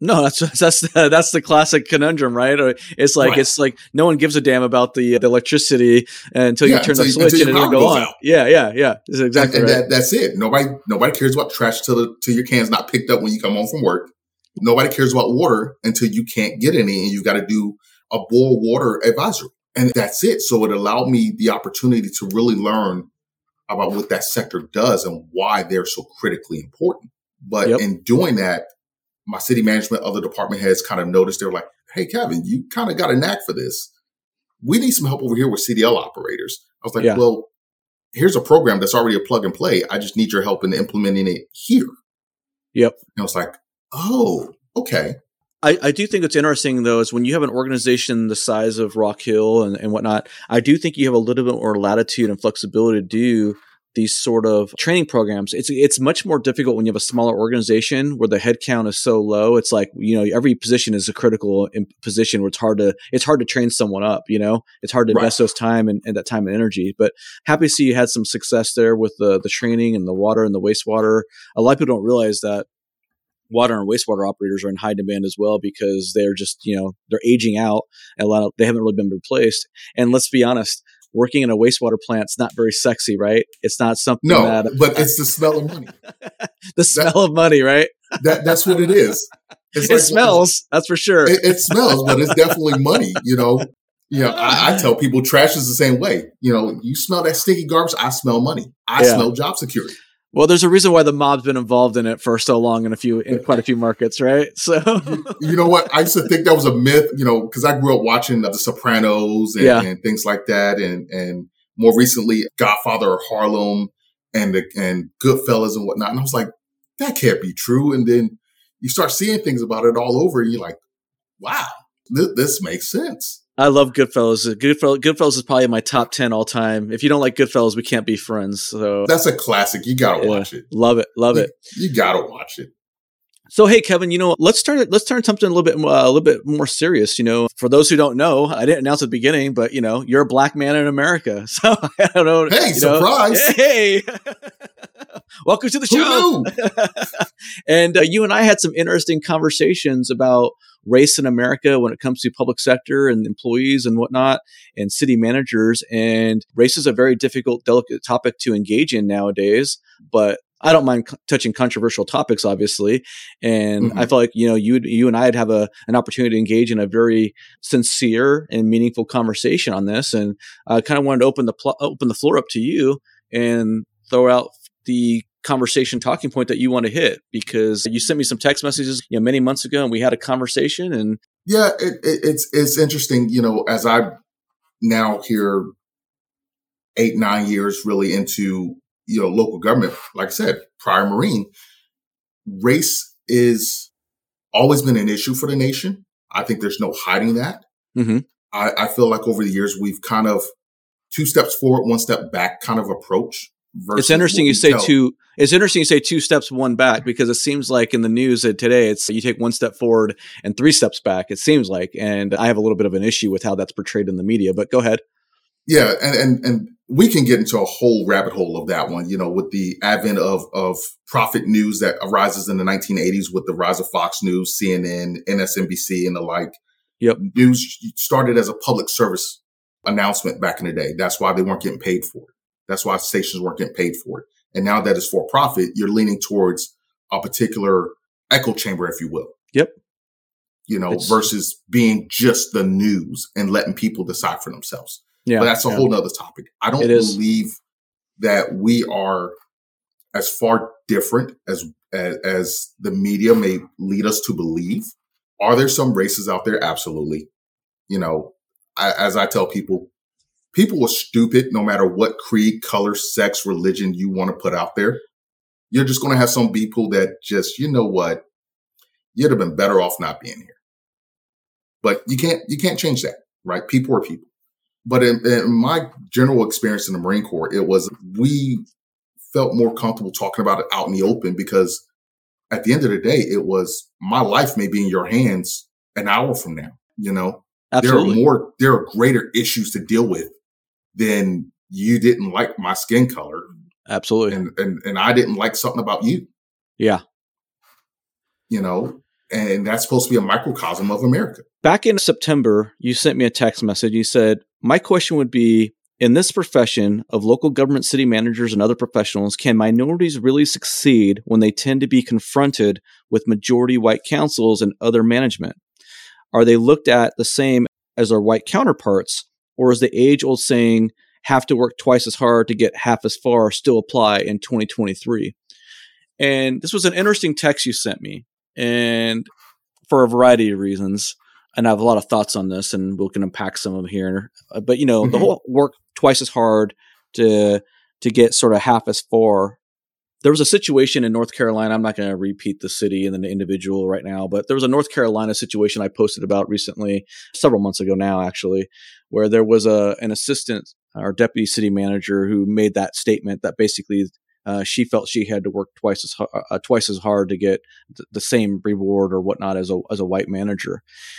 Speaker 1: No, that's that's the, that's the classic conundrum, right? Or it's like
Speaker 2: Right.
Speaker 1: it's like no one gives a damn about the, the electricity until you
Speaker 2: Yeah,
Speaker 1: turn the
Speaker 2: until,
Speaker 1: switch
Speaker 2: until
Speaker 1: and it
Speaker 2: your
Speaker 1: doesn't
Speaker 2: power
Speaker 1: go
Speaker 2: goes
Speaker 1: on.
Speaker 2: out.
Speaker 1: Yeah, yeah, yeah. That's
Speaker 2: And,
Speaker 1: exactly
Speaker 2: and
Speaker 1: right.
Speaker 2: that, that's it. Nobody nobody cares about trash till, the, till your can's not picked up when you come home from work. Nobody cares about water until you can't get any and you got to do a boil water advisory. And that's it. So it allowed me the opportunity to really learn about what that sector does and why they're so critically important. But
Speaker 1: Yep.
Speaker 2: in doing that, my city management, other department heads kind of noticed. They were like, hey, Kevin, you kind of got a knack for this. We need some help over here with C D L operators. I was like,
Speaker 1: Yeah.
Speaker 2: well, here's a program that's already a plug and play. I just need your help in implementing it here.
Speaker 1: Yep.
Speaker 2: And I was like, oh, okay.
Speaker 1: I, I do think what's interesting, though, is when you have an organization the size of Rock Hill and, and whatnot, I do think you have a little bit more latitude and flexibility to do these sort of training programs. It's it's much more difficult when you have a smaller organization where the headcount is so low. It's like, you know, every position is a critical position where it's hard to it's hard to train someone up, you know? It's hard to invest
Speaker 2: Right.
Speaker 1: those time and, and that time and energy. But happy to see you had some success there with the the training and the water and the wastewater. A lot of people don't realize that water and wastewater operators are in high demand as well because they're just, you know, they're aging out and a lot of, they haven't really been replaced. And let's be honest, working in a wastewater plant is not very sexy, right? It's not something
Speaker 2: No,
Speaker 1: that
Speaker 2: but it's the smell of money.
Speaker 1: the smell of money, right?
Speaker 2: That that's what it is. It's
Speaker 1: It
Speaker 2: like-
Speaker 1: smells, that's for sure.
Speaker 2: It, it smells, but it's definitely money. You know, you know. I, I tell people trash is the same way. You know, you smell that sticky garbage. I smell money. I
Speaker 1: Yeah.
Speaker 2: smell job security.
Speaker 1: Well, there's a reason why the mob's been involved in it for so long in a few, in quite a few markets, right? So,
Speaker 2: You know what? I used to think that was a myth. You know, because I grew up watching The Sopranos and,
Speaker 1: Yeah.
Speaker 2: and things like that, and and more recently, Godfather of Harlem and the and Goodfellas and whatnot. And I was like, that can't be true. And then you start seeing things about it all over, and you're like, wow, this, this makes sense.
Speaker 1: I love Goodfellas. Goodfellas. Goodfellas is probably my top ten all time. If you don't like Goodfellas, we can't be friends. So
Speaker 2: That's a classic. You gotta
Speaker 1: yeah,
Speaker 2: watch it.
Speaker 1: love it, love
Speaker 2: You,
Speaker 1: it.
Speaker 2: you gotta watch it.
Speaker 1: So, hey, Kevin, you know, let's turn it. Let's turn something a little bit, uh, a little bit more serious. You know, for those who don't know, I didn't announce at the beginning, but you know, you're a black man in America. So I don't know.
Speaker 2: Hey,
Speaker 1: you know,
Speaker 2: surprise!
Speaker 1: hey, welcome to the
Speaker 2: Who
Speaker 1: show.
Speaker 2: knew?
Speaker 1: And uh, you and I had some interesting conversations about race in America when it comes to public sector and employees and whatnot and city managers. And race is a very difficult, delicate topic to engage in nowadays, but I don't mind c- touching controversial topics, obviously. And
Speaker 2: Mhm.
Speaker 1: I feel like, you know, you, you and I'd have a, an opportunity to engage in a very sincere and meaningful conversation on this. And I kind of wanted to open the, pl- open the floor up to you and throw out the conversation talking point that you want to hit, because you sent me some text messages, you know, many months ago, and we had a conversation. And
Speaker 2: Yeah, it, it, it's it's interesting. You know, as I now here eight nine years really into you know local government, like I said, prior Marine, race is always been an issue for the nation. I think there's no hiding that.
Speaker 1: mm-hmm.
Speaker 2: I, I feel like over the years we've kind of two steps forward, one step back kind of approach.
Speaker 1: It's interesting
Speaker 2: what
Speaker 1: you
Speaker 2: we
Speaker 1: say
Speaker 2: tell-
Speaker 1: two. It's interesting you say two steps, one back, because it seems like in the news that today it's you take one step forward and three steps back. It seems like, and I have a little bit of an issue with how that's portrayed in the media. But go ahead.
Speaker 2: Yeah, and, and and we can get into a whole rabbit hole of that one, you know, with the advent of of profit news that arises in the nineteen eighties with the rise of Fox News, C N N, M S N B C, and the like.
Speaker 1: Yep.
Speaker 2: News started as a public service announcement back in the day. That's why they weren't getting paid for it. That's why stations weren't getting paid for it. And now that it's for profit, you're leaning towards a particular echo chamber, if you will.
Speaker 1: Yep.
Speaker 2: You know,
Speaker 1: It's-
Speaker 2: versus being just the news and letting people decide for themselves.
Speaker 1: Yeah.
Speaker 2: But that's a
Speaker 1: yeah.
Speaker 2: whole nother topic. I don't
Speaker 1: It is.
Speaker 2: believe that we are as far different as, as as the media may lead us to believe. Are there some races out there? Absolutely. You know, I, as I tell people, people are stupid no matter what creed, color, sex, religion you want to put out there. You're just going to have some people that just, you know what, you'd have been better off not being here. But you can't you can't change that, right? People are people. But in, in my general experience in the Marine Corps, it was we felt more comfortable talking about it out in the open because at the end of the day, it was my life may be in your hands an hour from now. You know,
Speaker 1: Absolutely.
Speaker 2: there are more, there are greater issues to deal with than you didn't like my skin color,
Speaker 1: Absolutely.
Speaker 2: and and and I didn't like something about you.
Speaker 1: Yeah.
Speaker 2: You know, And that's supposed to be a microcosm of America.
Speaker 1: Back in September, you sent me a text message. You said, my question would be, in this profession of local government city managers and other professionals, can minorities really succeed when they tend to be confronted with majority white councils and other management? Are they looked at the same as their white counterparts, or is the age-old saying, have to work twice as hard to get half as far, still apply in twenty twenty-three? And this was an interesting text you sent me, and for a variety of reasons. And I have a lot of thoughts on this, and we can unpack some of them here. But, you know, mm-hmm. the whole work twice as hard to to get sort of half as far. There was a situation in North Carolina. I'm not going to repeat the city and the individual right now, but there was a North Carolina situation I posted about recently, several months ago now, actually, where there was a an assistant or deputy city manager who made that statement that basically uh, she felt she had to work twice as uh, twice as hard to get th- the same reward or whatnot as a as a white manager.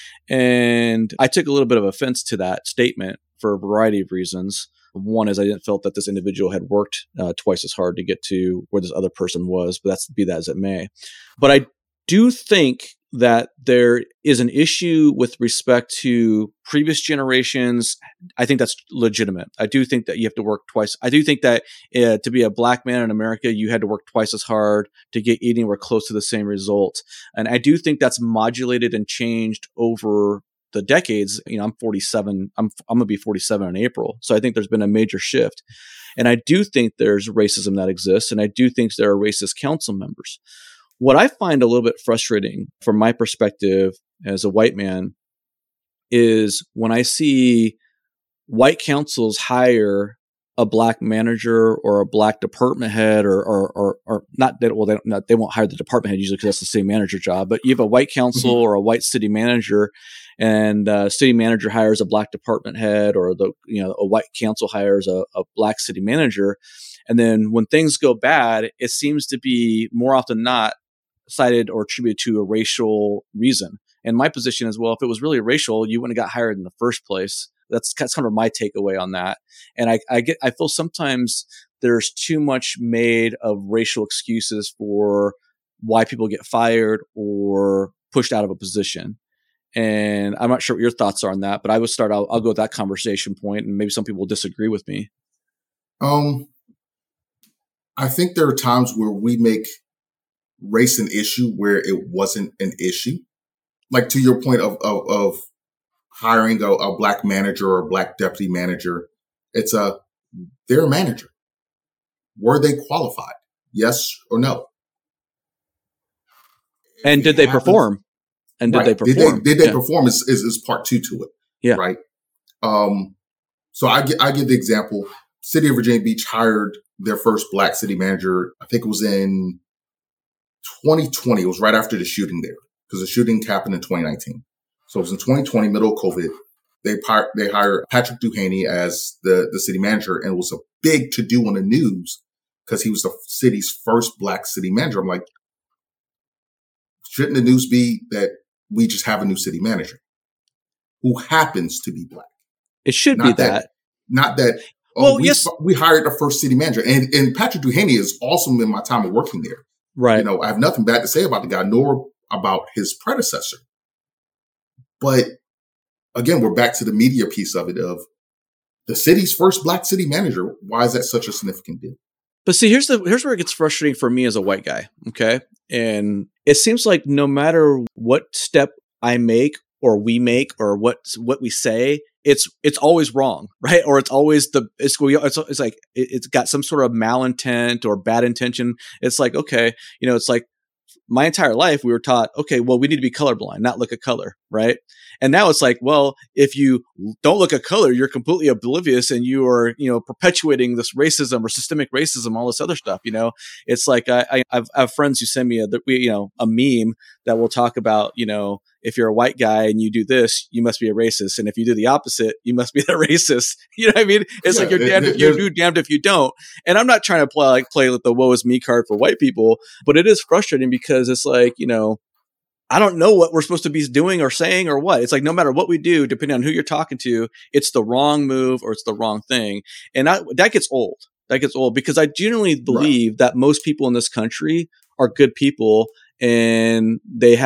Speaker 1: And I took a little bit of offense to that statement for a variety of reasons. One is I didn't feel that this individual had worked uh, twice as hard to get to where this other person was, but that's be that as it may. But I do think that there is an issue with respect to previous generations. I think that's legitimate. I do think that you have to work twice. I do think that uh, to be a black man in America, you had to work twice as hard to get anywhere close to the same result. And I do think that's modulated and changed over the decades. You know, I'm forty-seven. I'm I'm gonna be forty-seven in April. So I think there's been a major shift. And I do think there's racism that exists. And I do think there are racist council members. What I find a little bit frustrating from my perspective as a white man is when I see white councils hire a black manager or a black department head, or or or, or not that well they don't not, they won't hire the department head usually because that's the city manager job. But you have a white council mm-hmm. or a white city manager, and uh, city manager hires a black department head, or the you know a white council hires a, a black city manager, and then when things go bad, it seems to be more often than not cited or attributed to a racial reason. And my position is, well, if it was really racial, you wouldn't have got hired in the first place. That's, that's kind of my takeaway on that. And I, I get, I feel sometimes there's too much made of racial excuses for why people get fired or pushed out of a position. And I'm not sure what your thoughts are on that, but I would start, I'll, I'll go with that conversation point, and maybe some people will disagree with me.
Speaker 2: Um, I think there are times where we make race an issue where it wasn't an issue. Like to your point of, of, of hiring a, a black manager or a black deputy manager, it's a, they're a manager. Were they qualified? Yes or no?
Speaker 1: And did they happens, perform? And did right. they perform?
Speaker 2: Did they, did they
Speaker 1: yeah.
Speaker 2: perform is, is, is part two to it.
Speaker 1: Yeah.
Speaker 2: Right. Um, so I get, I give the example. City of Virginia Beach hired their first black city manager. I think it was in twenty twenty. It was right after the shooting there, because the shooting happened in twenty nineteen. So it was in twenty twenty, middle of COVID. They they hired Patrick Duhaney as the, the city manager, and it was a big to do on the news because he was the city's first black city manager. I'm like, shouldn't the news be that we just have a new city manager who happens to be black?
Speaker 1: It should not be that. that.
Speaker 2: Not that. Oh, well, we, yes. we hired our first city manager, and and Patrick Duhaney is awesome in my time of working there.
Speaker 1: Right.
Speaker 2: You know, I have nothing bad to say about the guy, nor about his predecessor. But again, we're back to the media piece of it, of the city's first black city manager. Why is that such a significant deal?
Speaker 1: But see, here's the here's where it gets frustrating for me as a white guy. Okay. And it seems like no matter what step I make or we make or what what we say, it's it's always wrong, right? Or it's always the it's it's, it's like it, it's got some sort of malintent or bad intention. It's like, okay, you know, it's like my entire life we were taught, okay, well, we need to be colorblind, not look at color, right? And now it's like, well, if you don't look at color, you're completely oblivious, and you are, you know, perpetuating this racism or systemic racism, all this other stuff. You know, it's like I, I, I've, I have friends who send me a, you know, a meme that will talk about, you know, if you're a white guy and you do this, you must be a racist, and if you do the opposite, you must be a racist. You know what I mean? It's yeah, like you're damned it, if you do, damned if you don't. And I'm not trying to play like play with the woe is me card for white people, but it is frustrating because it's like, you know, I don't know what we're supposed to be doing or saying or what. It's like, no matter what we do, depending on who you're talking to, it's the wrong move or it's the wrong thing. And I, that gets old. That gets old because I genuinely believe right. that most people in this country are good people and they have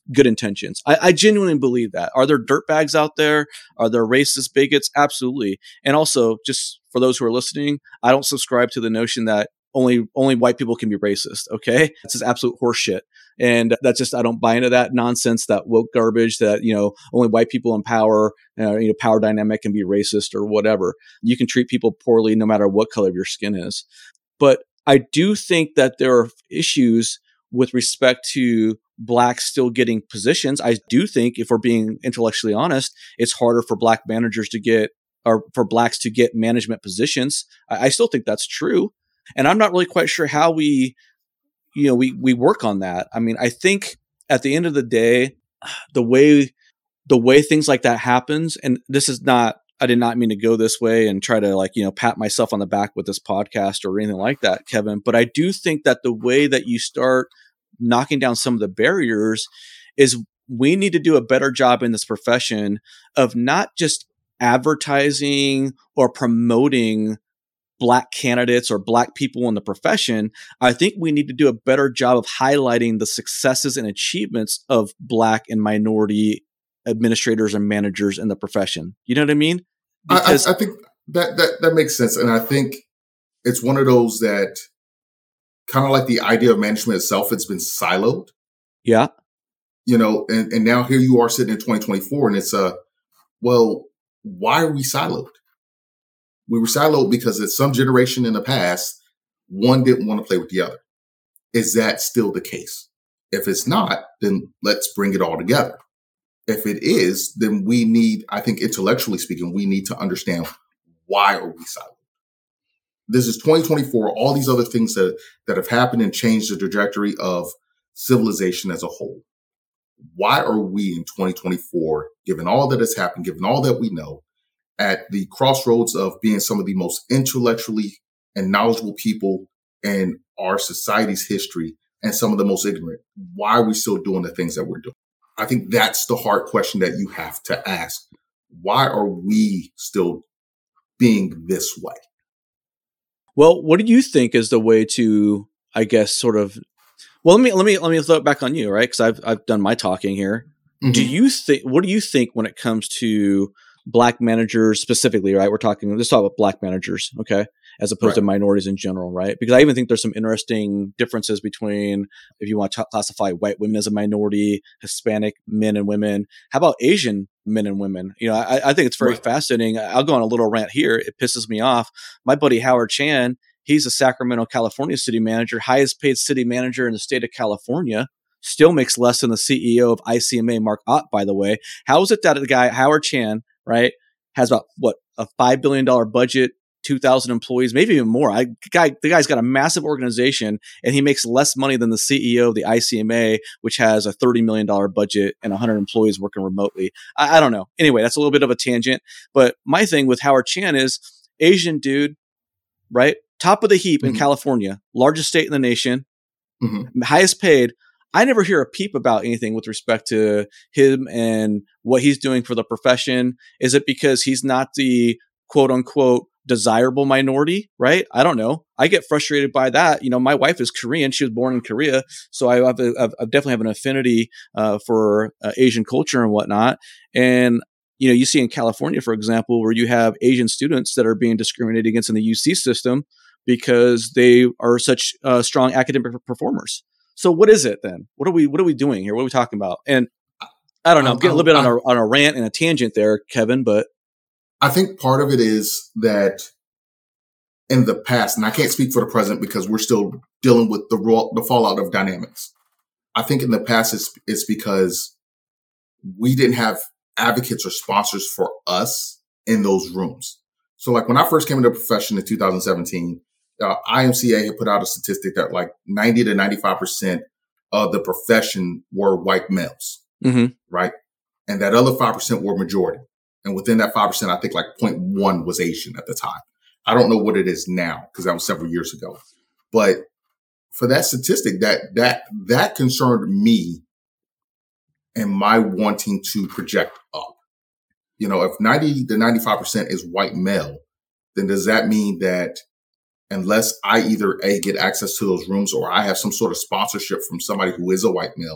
Speaker 1: good intentions. I, I genuinely believe that. Are there dirtbags out there? Are there racist bigots? Absolutely. And also, just for those who are listening, I don't subscribe to the notion that only only white people can be racist. Okay, it's just absolute horseshit, and that's just I don't buy into that nonsense, that woke garbage. That you know only white people in power, uh, you know, power dynamic can be racist or whatever. You can treat people poorly no matter what color your skin is. But I do think that there are issues with respect to blacks still getting positions. I do think, if we're being intellectually honest, it's harder for black managers to get, or for blacks to get management positions. I, I still think that's true. And I'm not really quite sure how we, you know, we, we work on that. I mean, I think at the end of the day, the way, the way things like that happens, and this is not, I did not mean to go this way and try to like, you know, pat myself on the back with this podcast or anything like that, Kevin. But I do think that the way that you start knocking down some of the barriers is we need to do a better job in this profession of not just advertising or promoting black candidates or black people in the profession. I think we need to do a better job of highlighting the successes and achievements of black and minority administrators and managers in the profession. You know what I mean?
Speaker 2: Because I, I, I think that, that, that makes sense. And I think it's one of those that kind of like the idea of management itself, it's been siloed.
Speaker 1: Yeah.
Speaker 2: You know, and, and now here you are sitting in twenty twenty-four and it's a, uh, well, why are we siloed? We were siloed because at some generation in the past, one didn't want to play with the other. Is that still the case? If it's not, then let's bring it all together. If it is, then we need, I think intellectually speaking, we need to understand why are we siloed? This is twenty twenty-four, all these other things that, that have happened and changed the trajectory of civilization as a whole. Why are we in twenty twenty-four, given all that has happened, given all that we know, at the crossroads of being some of the most intellectually and knowledgeable people in our society's history and some of the most ignorant? Why are we still doing the things that we're doing? I think that's the hard question that you have to ask. Why are we still being this way?
Speaker 1: Well, what do you think is the way to, I guess, sort of, well, let me, let me, let me throw it back on you, right? Cause I've, I've done my talking here. Mm-hmm. Do you think, what do you think when it comes to black managers specifically, right? We're talking, let's talk about black managers, okay? As opposed right. to minorities in general, right? Because I even think there's some interesting differences between, if you want to classify white women as a minority, Hispanic men and women. How about Asian men and women? You know, I, I think it's very right. fascinating. I'll go on a little rant here. It pisses me off. My buddy Howard Chan, he's a Sacramento, California city manager, highest paid city manager in the state of California. Still makes less than the C E O of I C M A, Mark Ott, by the way. How is it that the guy, Howard Chan, right, has about, what, a five billion dollars budget, two thousand employees, maybe even more. I, guy, the guy's got a massive organization and he makes less money than the C E O of the I C M A, which has a thirty million dollars budget and one hundred employees working remotely. I, I don't know. Anyway, that's a little bit of a tangent. But my thing with Howard Chan is Asian dude, right? Top of the heap mm-hmm. in California, largest state in the nation, mm-hmm. highest paid. I never hear a peep about anything with respect to him and what he's doing for the profession. Is it because he's not the quote unquote desirable minority, right? I don't know. I get frustrated by that. You know, my wife is Korean. She was born in Korea. So I have a, I definitely have an affinity uh, for uh, Asian culture and whatnot. And, you know, you see in California, for example, where you have Asian students that are being discriminated against in the U C system because they are such uh, strong academic performers. So what is it then? What are we, what are we doing here? What are we talking about? And I don't know, I'm getting a little bit on a, on a rant and a tangent there, Kevin, but
Speaker 2: I think part of it is that in the past, and I can't speak for the present because we're still dealing with the raw, the fallout of dynamics. I think in the past it's, it's because we didn't have advocates or sponsors for us in those rooms. So like when I first came into the profession in two thousand seventeen, uh, I M C A had put out a statistic that like ninety to ninety-five percent of the profession were white males, mm-hmm. right? And that other five percent were majority. And within that five percent, I think like zero point one was Asian at the time. I don't know what it is now because that was several years ago. But for that statistic, that that that concerned me and my wanting to project up. You know, if ninety to ninety-five percent is white male, then does that mean that unless I either A, get access to those rooms or I have some sort of sponsorship from somebody who is a white male,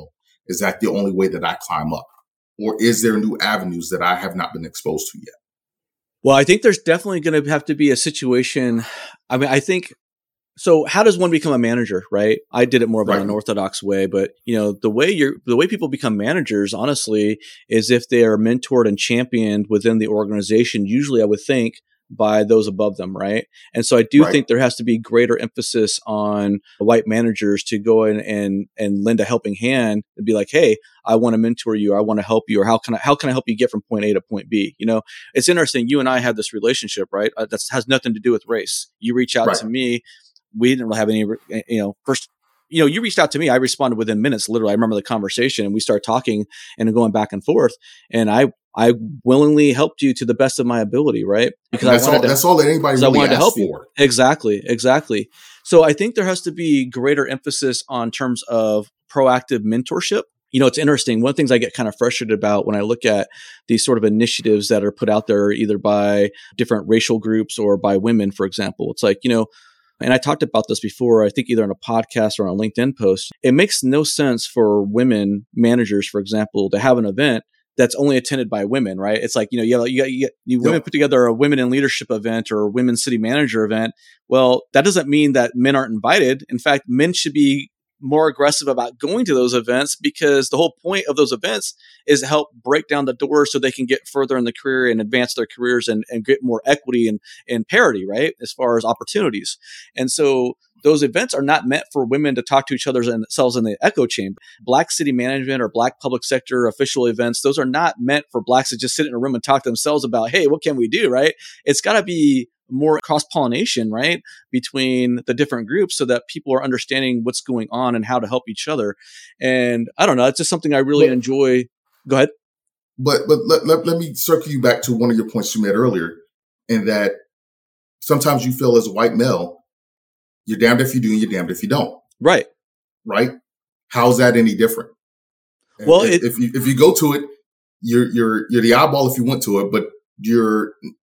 Speaker 2: Is that the only way that I climb up? Or is there new avenues that I have not been exposed to yet?
Speaker 1: Well, I think there's definitely going to have to be a situation. I mean, I think, so how does one become a manager, right? I did it more of right. an unorthodox way, but you know, the way you're, the way people become managers, honestly, is if they are mentored and championed within the organization, usually I would think by those above them, right? And so I do right. think there has to be greater emphasis on white managers to go in and and lend a helping hand and be like, hey, I want to mentor you, or I want to help you, or how can I how can I help you get from point A to point B? You know, it's interesting. You and I have this relationship, right? Uh, that has nothing to do with race. You reach out right. to me. We didn't have any, you know, first, you know, you reached out to me. I responded within minutes. Literally, I remember the conversation, and we started talking and going back and forth. And I, I willingly helped you to the best of my ability, right?
Speaker 2: Because that's all. To, that's all that anybody really
Speaker 1: I wanted to help
Speaker 2: for.
Speaker 1: You. Exactly, exactly. So I think there has to be greater emphasis on terms of proactive mentorship. You know, it's interesting. One of the things I get kind of frustrated about when I look at these sort of initiatives that are put out there, either by different racial groups or by women, for example, it's like, you know. And I talked about this before, I think either on a podcast or on a LinkedIn post. It makes no sense for women managers, for example, to have an event that's only attended by women, right? It's like, you know, you, you, you, you women put together a women in leadership event or a women city manager event. Well, that doesn't mean that men aren't invited. In fact, men should be more aggressive about going to those events, because the whole point of those events is to help break down the doors so they can get further in the career and advance their careers and, and get more equity and, and parity, right? As far as opportunities. And so those events are not meant for women to talk to each other and themselves in the echo chamber. Black city management or Black public sector official events, those are not meant for Blacks to just sit in a room and talk to themselves about, hey, what can we do, right? It's got to be more cross-pollination, right, between the different groups so that people are understanding what's going on and how to help each other. And I don't know, it's just something I really but, enjoy. Go ahead.
Speaker 2: But but let, let, let me circle you back to one of your points you made earlier, in that sometimes you feel as a white male, you're damned if you do and you're damned if you don't.
Speaker 1: Right.
Speaker 2: Right? How's that any different?
Speaker 1: Well,
Speaker 2: if,
Speaker 1: it,
Speaker 2: if you if you go to it, you're you're you're the eyeball if you went to it, but you're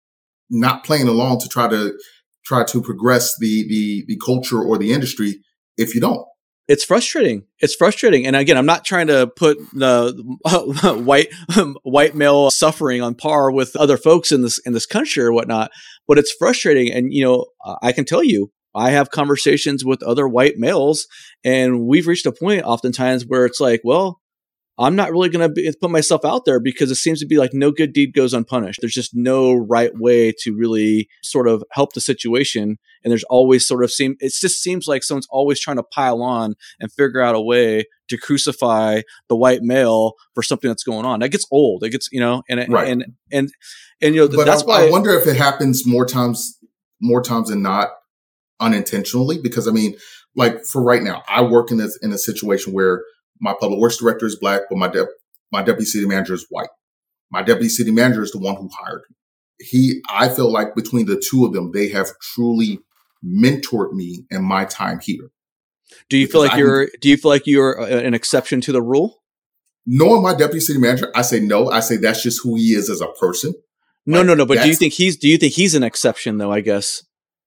Speaker 2: not playing along to try to try to progress the the the culture or the industry if you don't.
Speaker 1: It's frustrating. It's frustrating. And again, I'm not trying to put the uh, white white male suffering on par with other folks in this in this country or whatnot, but it's frustrating. And you know, I can tell you, I have conversations with other white males, and we've reached a point oftentimes where it's like, well, I'm not really going to put myself out there because it seems to be like no good deed goes unpunished. There's just no right way to really sort of help the situation. And there's always sort of seem, it just seems like someone's always trying to pile on and figure out a way to crucify the white male for something that's going on. That gets old. It gets, you know, and,
Speaker 2: right.
Speaker 1: and, and, and, you know,
Speaker 2: but
Speaker 1: that's
Speaker 2: I,
Speaker 1: why
Speaker 2: I wonder if it happens more times, more times than not unintentionally, because I mean, like for right now, I work in this, in a situation where my public works director is Black, but my de- my deputy city manager is white. My deputy city manager is the one who hired me. He, I feel like between the two of them, they have truly mentored me in my time here.
Speaker 1: Do you
Speaker 2: because
Speaker 1: feel like
Speaker 2: I
Speaker 1: you're?
Speaker 2: Can,
Speaker 1: do you feel like you're an exception to the rule?
Speaker 2: Knowing my deputy city manager, I say no. I say that's just who he is as a person.
Speaker 1: No,
Speaker 2: like,
Speaker 1: no, no. But do you think he's? Do you think he's an exception, though? I guess.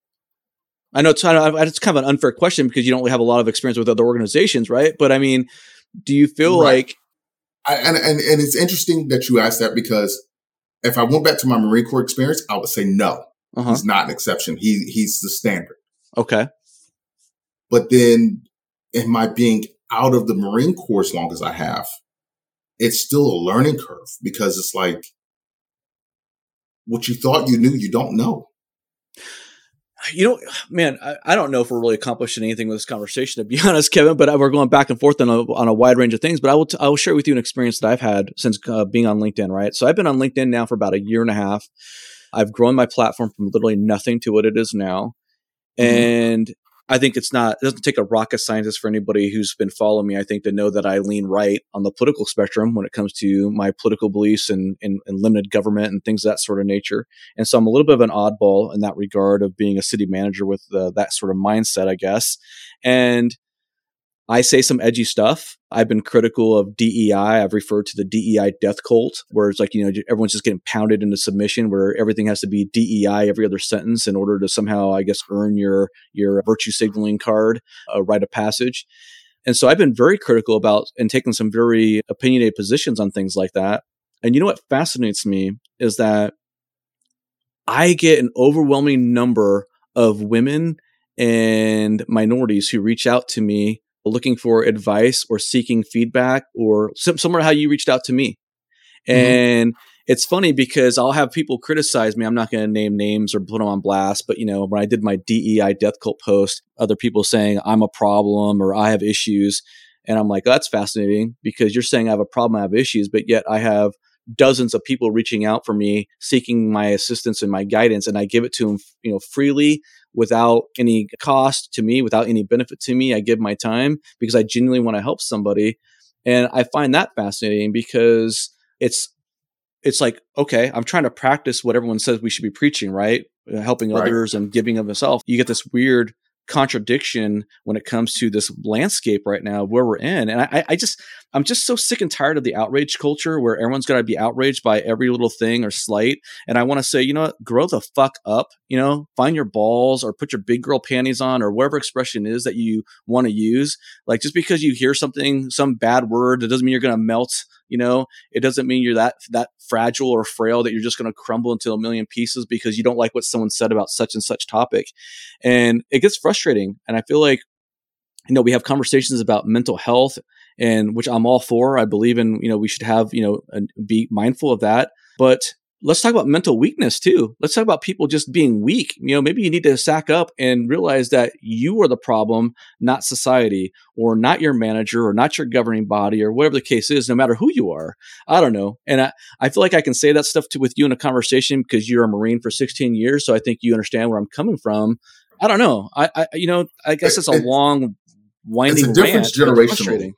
Speaker 1: I know it's kind of, it's kind of an unfair question because you don't really have a lot of experience with other organizations, right? But I mean, do you feel
Speaker 2: right.
Speaker 1: like,
Speaker 2: I, and, and and it's interesting that you asked that, because if I went back to my Marine Corps experience, I would say no, uh-huh. he's not an exception. He he's the standard.
Speaker 1: Okay.
Speaker 2: But then, in my being out of the Marine Corps as long as I have, it's still a learning curve, because it's like what you thought you knew, you don't know.
Speaker 1: You know, man, I, I don't know if we're really accomplishing anything with this conversation, to be honest, Kevin, but we're going back and forth on a, on a wide range of things. But I will, t- I will share with you an experience that I've had since uh, being on LinkedIn, right? So I've been on LinkedIn now for about a year and a half. I've grown my platform from literally nothing to what it is now. Mm-hmm. And I think it's not, it doesn't take a rocket scientist for anybody who's been following me, I think, to know that I lean right on the political spectrum when it comes to my political beliefs and, and, and limited government and things of that sort of nature. And so I'm a little bit of an oddball in that regard of being a city manager with uh, that sort of mindset, I guess. And I say some edgy stuff. I've been critical of D E I. I've referred to the D E I death cult, where it's like, you know, everyone's just getting pounded into submission, where everything has to be D E I every other sentence in order to somehow, I guess, earn your your virtue signaling card, a rite of passage. And so I've been very critical about and taking some very opinionated positions on things like that. And you know what fascinates me is that I get an overwhelming number of women and minorities who reach out to me looking for advice or seeking feedback or sim- similar to how you reached out to me. And it's funny because I'll have people criticize me. I'm not going to name names or put them on blast, but you know, when I did my D E I death cult post, other people saying I'm a problem or I have issues. And I'm like, oh, that's fascinating because you're saying I have a problem, I have issues, but yet I have dozens of people reaching out for me, seeking my assistance and my guidance. And I give it to them, you know, freely without any cost to me, without any benefit to me. I give my time because I genuinely want to help somebody. And I find that fascinating because it's, it's like, okay, I'm trying to practice what everyone says we should be preaching, right? Uh, helping
Speaker 2: Right.
Speaker 1: others and giving of myself. You get this weird contradiction when it comes to this landscape right now where we're in. And I, I just, I'm just so sick and tired of the outrage culture where everyone's got to be outraged by every little thing or slight. And I want to say, you know what, grow the fuck up, you know, find your balls or put your big girl panties on or whatever expression is that you want to use. Like just because you hear something, some bad word, it doesn't mean you're going to melt. You know, it doesn't mean you're that that fragile or frail that you're just going to crumble into a million pieces because you don't like what someone said about such and such topic. And it gets frustrating. And I feel like, you know, we have conversations about mental health and which I'm all for. I believe in, you know, we should have, you know, a, be mindful of that. But let's talk about mental weakness too. Let's talk about people just being weak. You know, maybe you need to sack up and realize that you are the problem, not society or not your manager or not your governing body or whatever the case is, no matter who you are. I don't know. And I, I feel like I can say that stuff to, with you in a conversation because you're a Marine for sixteen years. So I think you understand where I'm coming from. I don't know. I, I you know, I guess it's a
Speaker 2: It-
Speaker 1: long, winding
Speaker 2: It's a difference
Speaker 1: rant, but it's
Speaker 2: generationally.
Speaker 1: frustrating.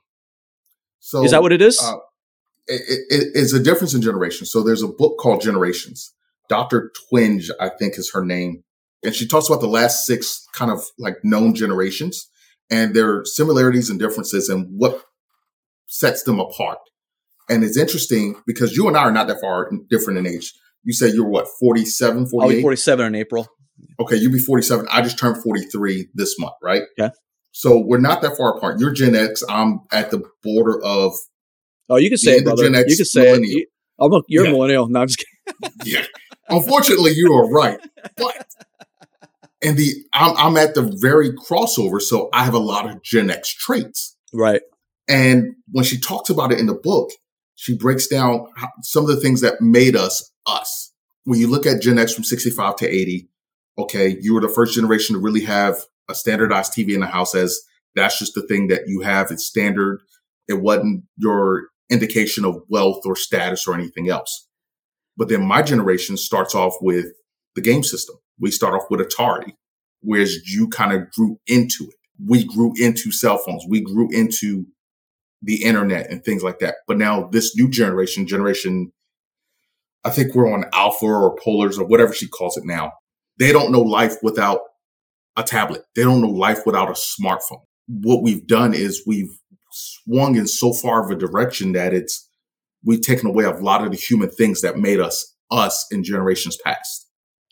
Speaker 2: So
Speaker 1: Is that what it is?
Speaker 2: Uh, it, it, it's a difference in generations. So there's a book called Generations. Doctor Twenge, I think is her name. And she talks about the last six kind of like known generations and their similarities and differences and what sets them apart. And it's interesting because you and I are not that far different in age. You say you're what, forty-seven, forty-eight?
Speaker 1: I'll be forty-seven in April.
Speaker 2: Okay, you'll be forty-seven. I just turned forty-three this month, right?
Speaker 1: Yeah.
Speaker 2: So we're not that far apart. You're Gen X. I'm at the border of
Speaker 1: Oh, you can say it, brother.
Speaker 2: Gen X
Speaker 1: You can say
Speaker 2: millennial.
Speaker 1: it. You, I'm a, you're
Speaker 2: Yeah.
Speaker 1: a millennial. No, I'm just kidding.
Speaker 2: Yeah. Unfortunately, you are right. But and the I'm, I'm at the very crossover, so I have a lot of Gen X traits.
Speaker 1: Right.
Speaker 2: And when she talks about it in the book, she breaks down how, some of the things that made us us. When you look at Gen X from sixty-five to eighty, okay, you were the first generation to really have a standardized T V in the house as that's just the thing that you have. It's standard. It wasn't your indication of wealth or status or anything else. But then my generation starts off with the game system. We start off with Atari, whereas you kind of grew into it. We grew into cell phones. We grew into the internet and things like that. But now this new generation, generation, I think we're on Alpha or Polars or whatever she calls it now. They don't know life without a tablet. They don't know life without a smartphone. What we've done is we've swung in so far of a direction that it's, we've taken away a lot of the human things that made us us in generations past.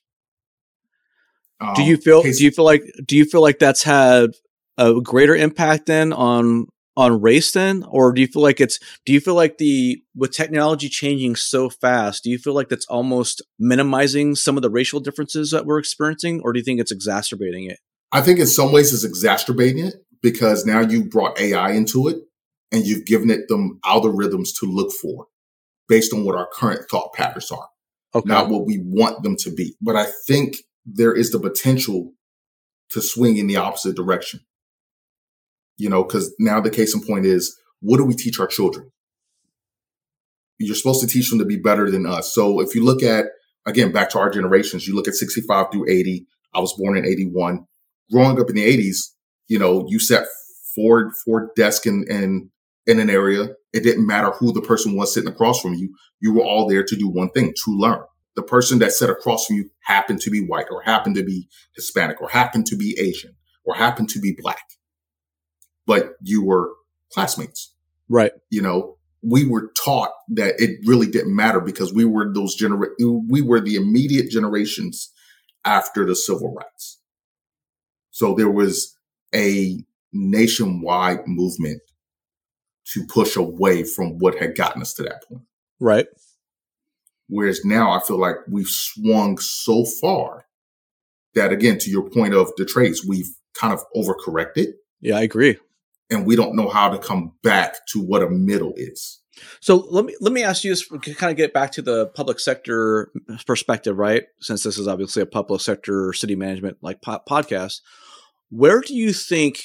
Speaker 2: Um,
Speaker 1: do you feel,
Speaker 2: case,
Speaker 1: do you feel like, do you feel like that's had a greater impact then on, on race then? Or do you feel like it's, do you feel like the, with technology changing so fast, do you feel like that's almost minimizing some of the racial differences that we're experiencing? Or do you think it's exacerbating it?
Speaker 2: I think in some ways it's exacerbating it because now you brought A I into it and you've given it them algorithms to look for based on what our current thought patterns are,
Speaker 1: Okay.
Speaker 2: not what we want them to be. But I think there is the potential to swing in the opposite direction. You know, because now the case in point is, what do we teach our children? You're supposed to teach them to be better than us. So if you look at, again, back to our generations, you look at sixty-five through eighty. I was born in eighty-one. Growing up in the eighties, you know, you sat four, four desks in, in, in an area. It didn't matter who the person was sitting across from you. You were all there to do one thing, to learn. The person that sat across from you happened to be white or happened to be Hispanic or happened to be Asian or happened to be black. But you were classmates.
Speaker 1: Right.
Speaker 2: You know, we were taught that it really didn't matter because we were those genera- we were the immediate generations after the civil rights. So there was a nationwide movement to push away from what had gotten us to that point.
Speaker 1: Right.
Speaker 2: Whereas now I feel like we've swung so far that, again, to your point of the trades, we've kind of overcorrected.
Speaker 1: Yeah, I agree.
Speaker 2: And we don't know how to come back to what a middle is.
Speaker 1: So let me let me ask you this, kind of get back to the public sector perspective, right? Since this is obviously a public sector city management like po- podcast, where do you think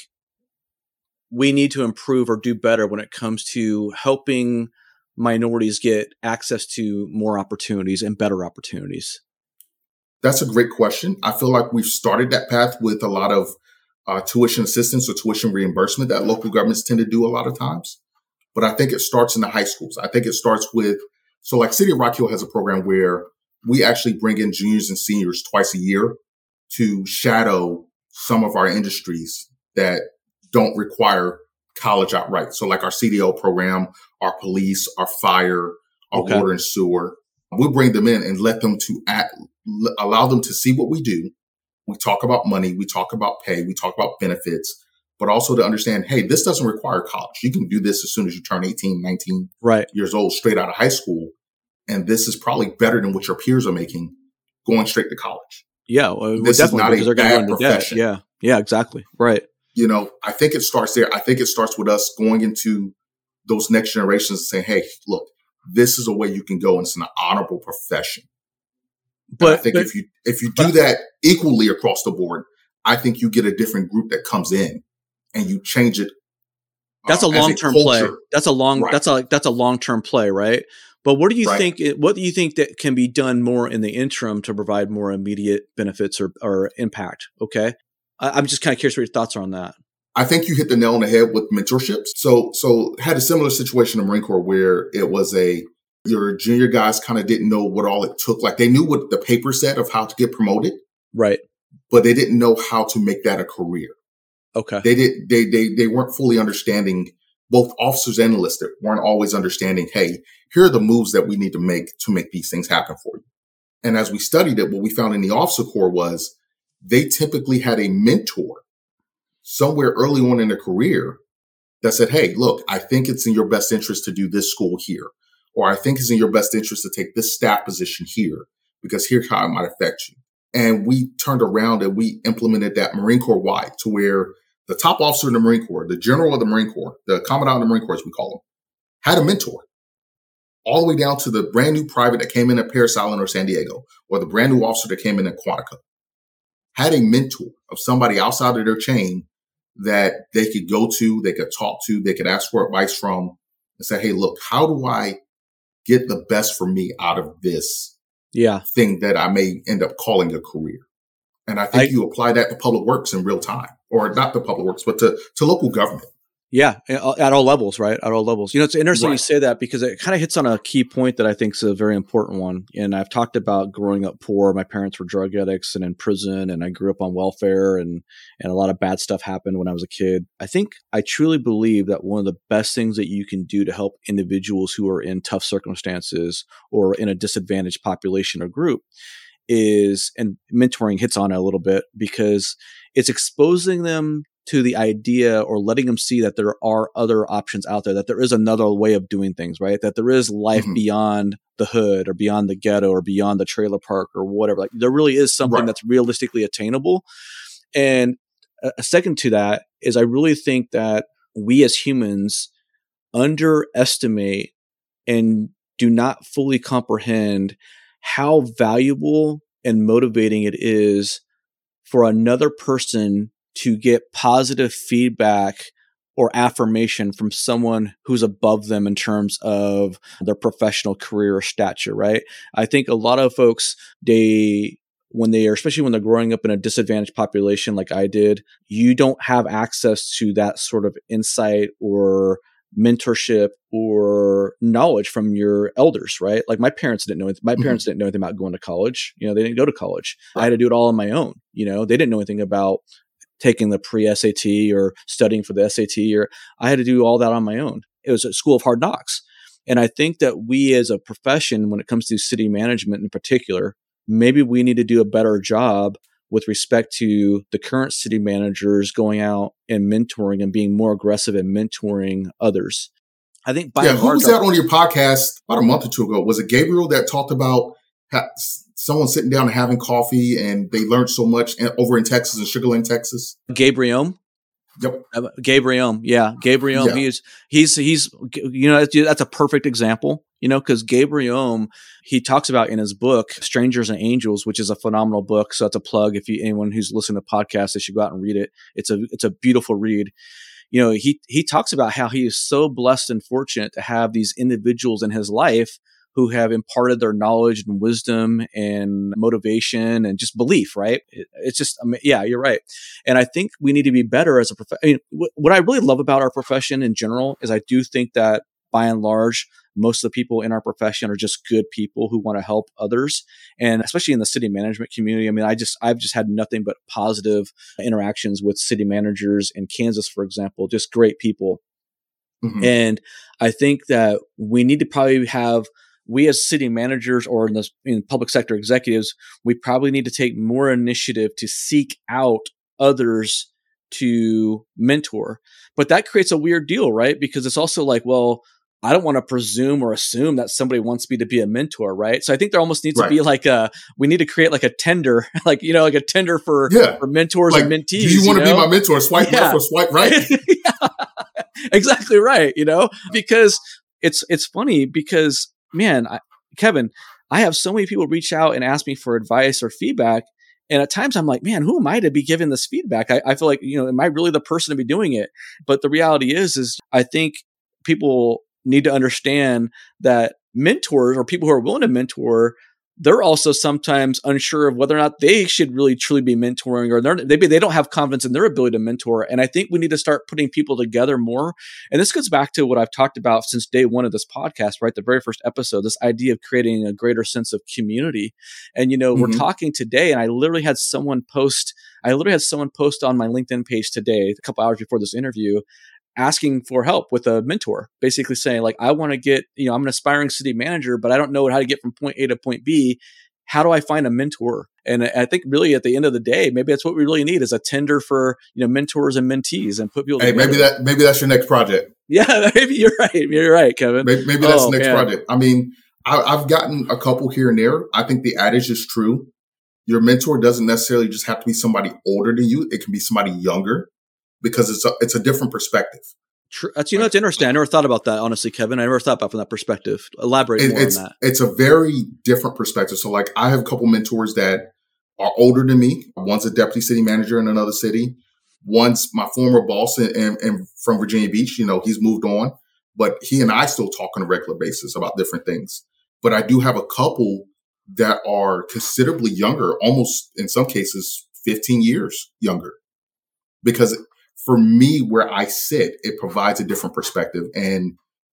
Speaker 1: we need to improve or do better when it comes to helping minorities get access to more opportunities and better opportunities?
Speaker 2: That's a great question. I feel like we've started that path with a lot of uh, tuition assistance or tuition reimbursement that local governments tend to do a lot of times. But I think it starts in the high schools. I think it starts with, so like City of Rock Hill has a program where we actually bring in juniors and seniors twice a year to shadow some of our industries that don't require college outright. So like our C D O program, our police, our fire, our
Speaker 1: Okay.
Speaker 2: water and sewer. We'll bring them in and let them to act, allow them to see what we do. We talk about money. We talk about pay. We talk about benefits, but also to understand, hey, this doesn't require college. You can do this as soon as you turn eighteen, nineteen
Speaker 1: Right.
Speaker 2: years old, straight out of high school. And this is probably better than what your peers are making going straight to college.
Speaker 1: Yeah, well,
Speaker 2: This is
Speaker 1: definitely
Speaker 2: not
Speaker 1: because
Speaker 2: a
Speaker 1: they're going to
Speaker 2: bad
Speaker 1: go into debt.
Speaker 2: profession.
Speaker 1: Yeah, yeah, exactly. Right.
Speaker 2: You know, I think it starts there. I think it starts with us going into those next generations and saying, hey, look, this is a way you can go, and it's an honorable profession. But and I think but, if you if you do but, that equally across the board, I think you get a different group that comes in and you change it.
Speaker 1: That's uh, a long term play. That's a long.
Speaker 2: Right.
Speaker 1: That's a that's a long term play, right? But what do you
Speaker 2: right.
Speaker 1: think? It, what do you think that can be done more in the interim to provide more immediate benefits or, or impact? Okay, I, I'm just kind of curious what your thoughts are on that.
Speaker 2: I think you hit the nail on the head with mentorships. So, so had a similar situation in the Marine Corps where it was a, your junior guys kind of didn't know what all it took. Like they knew what the paper said of how to get promoted.
Speaker 1: Right.
Speaker 2: But they didn't know how to make that a career.
Speaker 1: Okay.
Speaker 2: They did, they, they, they weren't fully understanding, both officers and enlisted weren't always understanding, hey, here are the moves that we need to make to make these things happen for you. And as we studied it, what we found in the officer corps was they typically had a mentor somewhere early on in their career that said, hey, look, I think it's in your best interest to do this school here, or I think it's in your best interest to take this staff position here, because here's how it might affect you. And we turned around and we implemented that Marine Corps wide to where the top officer in the Marine Corps, the general of the Marine Corps, the commandant of the Marine Corps, as we call him, had a mentor all the way down to the brand new private that came in at Parris Island or San Diego, or the brand new officer that came in at Quantico, had a mentor of somebody outside of their chain that they could go to, they could talk to, they could ask for advice from and say, hey, look, how do I get the best for me out of this
Speaker 1: yeah.
Speaker 2: thing that I may end up calling a career? And I think I, you apply that to public works in real time, or not to public works, but to, to local government.
Speaker 1: Yeah, at all levels, right? At all levels. You know, it's interesting
Speaker 2: right.
Speaker 1: you say that because it kind of hits on a key point that I think is a very important one. And I've talked about growing up poor. My parents were drug addicts and in prison, and I grew up on welfare, and and a lot of bad stuff happened when I was a kid. I think I truly believe that one of the best things that you can do to help individuals who are in tough circumstances or in a disadvantaged population or group is, and mentoring hits on it a little bit, because it's exposing them to the idea or letting them see that there are other options out there, that there is another way of doing things, right? That there is life mm-hmm. beyond the hood or beyond the ghetto or beyond the trailer park or whatever. Like there really is something right. that's realistically attainable. And a second to that is I really think that we as humans underestimate and do not fully comprehend how valuable and motivating it is for another person to get positive feedback or affirmation from someone who's above them in terms of their professional career or stature, right? I think a lot of folks, they, when they are, especially when they're growing up in a disadvantaged population like I did, you don't have access to that sort of insight or mentorship or knowledge from your elders, right? Like my parents didn't know, my mm-hmm. parents didn't know anything about going to college. You know, they didn't go to college. Right. I had to do it all on my own. You know, they didn't know anything about taking the pre-S A T or studying for the S A T, or I had to do all that on my own. It was a school of hard knocks. And I think that we as a profession, when it comes to city management in particular, maybe we need to do a better job with respect to the current city managers going out and mentoring and being more aggressive in mentoring others. I think by
Speaker 2: yeah,
Speaker 1: and
Speaker 2: who
Speaker 1: large,
Speaker 2: was that on your podcast about a month or two ago? Was it Gabriel that talked about ha- someone sitting down and having coffee and they learned so much over in Texas, in Sugar Land, Texas?
Speaker 1: Gabriel.
Speaker 2: Yep.
Speaker 1: Uh, Gabriel. Yeah. Gabriel.
Speaker 2: Yeah.
Speaker 1: He is, he's, he's, you know, that's, that's a perfect example, you know, because Gabriel, he talks about in his book, Strangers and Angels, which is a phenomenal book. So that's a plug. If you, anyone who's listening to podcasts, they should go out and read it. It's a, it's a beautiful read. You know, he, he talks about how he is so blessed and fortunate to have these individuals in his life who have imparted their knowledge and wisdom and motivation and just belief, right? It, it's just, I mean, yeah, you're right. And I think we need to be better as a profession. I mean, w- what I really love about our profession in general is I do think that by and large, most of the people in our profession are just good people who want to help others. And especially in the city management community, I mean, I just, I've just had nothing but positive interactions with city managers in Kansas, for example, just great people. Mm-hmm. And I think that we need to probably have, we as city managers or in the in public sector executives, we probably need to take more initiative to seek out others to mentor. But that creates a weird deal, right? Because it's also like, well, I don't want to presume or assume that somebody wants me to be a mentor, right? So I think there almost needs right. to be like a, we need to create like a tender, like, you know, like a tender for, yeah. for mentors like, and mentees.
Speaker 2: Do you want to you know? be my mentor? Swipe yeah. left or swipe right?
Speaker 1: yeah. Exactly right. You know, because it's, it's funny because man, I, Kevin, I have so many people reach out and ask me for advice or feedback. And at times I'm like, man, who am I to be giving this feedback? I, I feel like, you know, am I really the person to be doing it? But the reality is, is I think people need to understand that mentors or people who are willing to mentor, they're also sometimes unsure of whether or not they should really truly be mentoring, or they're, maybe they don't have confidence in their ability to mentor. And I think we need to start putting people together more. And this goes back to what I've talked about since day one of this podcast, right? The very first episode, this idea of creating a greater sense of community. And, you know, mm-hmm. we're talking today, and I literally had someone post, I literally had someone post on my LinkedIn page today, a couple hours before this interview, asking for help with a mentor, basically saying like, I want to get, you know, I'm an aspiring city manager, but I don't know how to get from point A to point B. How do I find a mentor? And I think really at the end of the day, maybe that's what we really need is a tender for, you know, mentors and mentees and put people
Speaker 2: Hey,
Speaker 1: together.
Speaker 2: maybe that, maybe that's your next project.
Speaker 1: Yeah, maybe you're right. You're right, Kevin.
Speaker 2: Maybe, maybe that's
Speaker 1: oh,
Speaker 2: the next
Speaker 1: man.
Speaker 2: project. I mean, I, I've gotten a couple here and there. I think the adage is true. Your mentor doesn't necessarily just have to be somebody older than you. It can be somebody younger because it's a, it's a different perspective.
Speaker 1: True. That's, you know, it's interesting. I never thought about that, honestly, Kevin. I never thought about it from that perspective. Elaborate
Speaker 2: it,
Speaker 1: more
Speaker 2: it's,
Speaker 1: on that.
Speaker 2: It's a very different perspective. So like I have a couple mentors that are older than me. One's a deputy city manager in another city. One's my former boss in, in, in, from Virginia Beach. You know, he's moved on, but he and I still talk on a regular basis about different things. But I do have a couple that are considerably younger, almost in some cases, fifteen years younger, because for me, where I sit, it provides a different perspective, and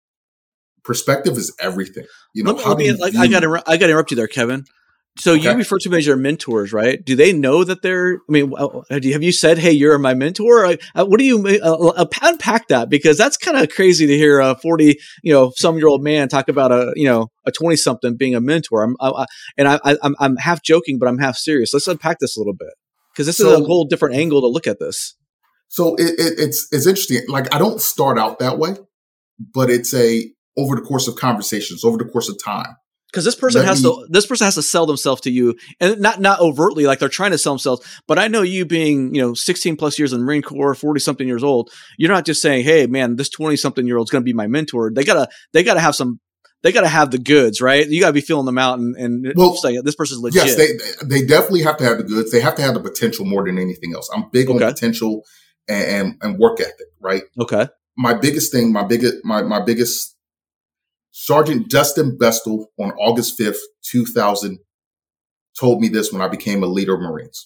Speaker 2: perspective is everything. You know,
Speaker 1: let me, let me, like, I got to, I got to interrupt you there, Kevin. So okay. You refer to them as your mentors, right? Do they know that they're? I mean, have you said, "Hey, you're my mentor"? What do you uh, unpack that? Because that's kind of crazy to hear a forty, you know, some year old man talk about a, you know, a twenty something being a mentor. I'm, I, and I, I, I'm, I'm half joking, but I'm half serious. Let's unpack this a little bit because this so, is a whole different angle to look at this.
Speaker 2: So it, it, it's it's interesting. Like I don't start out that way, but it's a over the course of conversations, over the course of time.
Speaker 1: Because this person Let has me, to this person has to sell themselves to you, and not not overtly like they're trying to sell themselves. But I know you being, you know, sixteen plus years in the Marine Corps, forty something years old. You're not just saying, "Hey, man, this twenty something year old is going to be my mentor." They gotta they gotta have some. They got to have the goods, right? You got to be feeling them out and, and
Speaker 2: well,
Speaker 1: say this person's legit.
Speaker 2: Yes, they they definitely have to have the goods. They have to have the potential more than anything else. I'm big okay. on potential and, and and work ethic, right?
Speaker 1: Okay.
Speaker 2: My biggest thing, my biggest, my my biggest, Sergeant Dustin Bestel on August fifth, two thousand, told me this when I became a leader of Marines.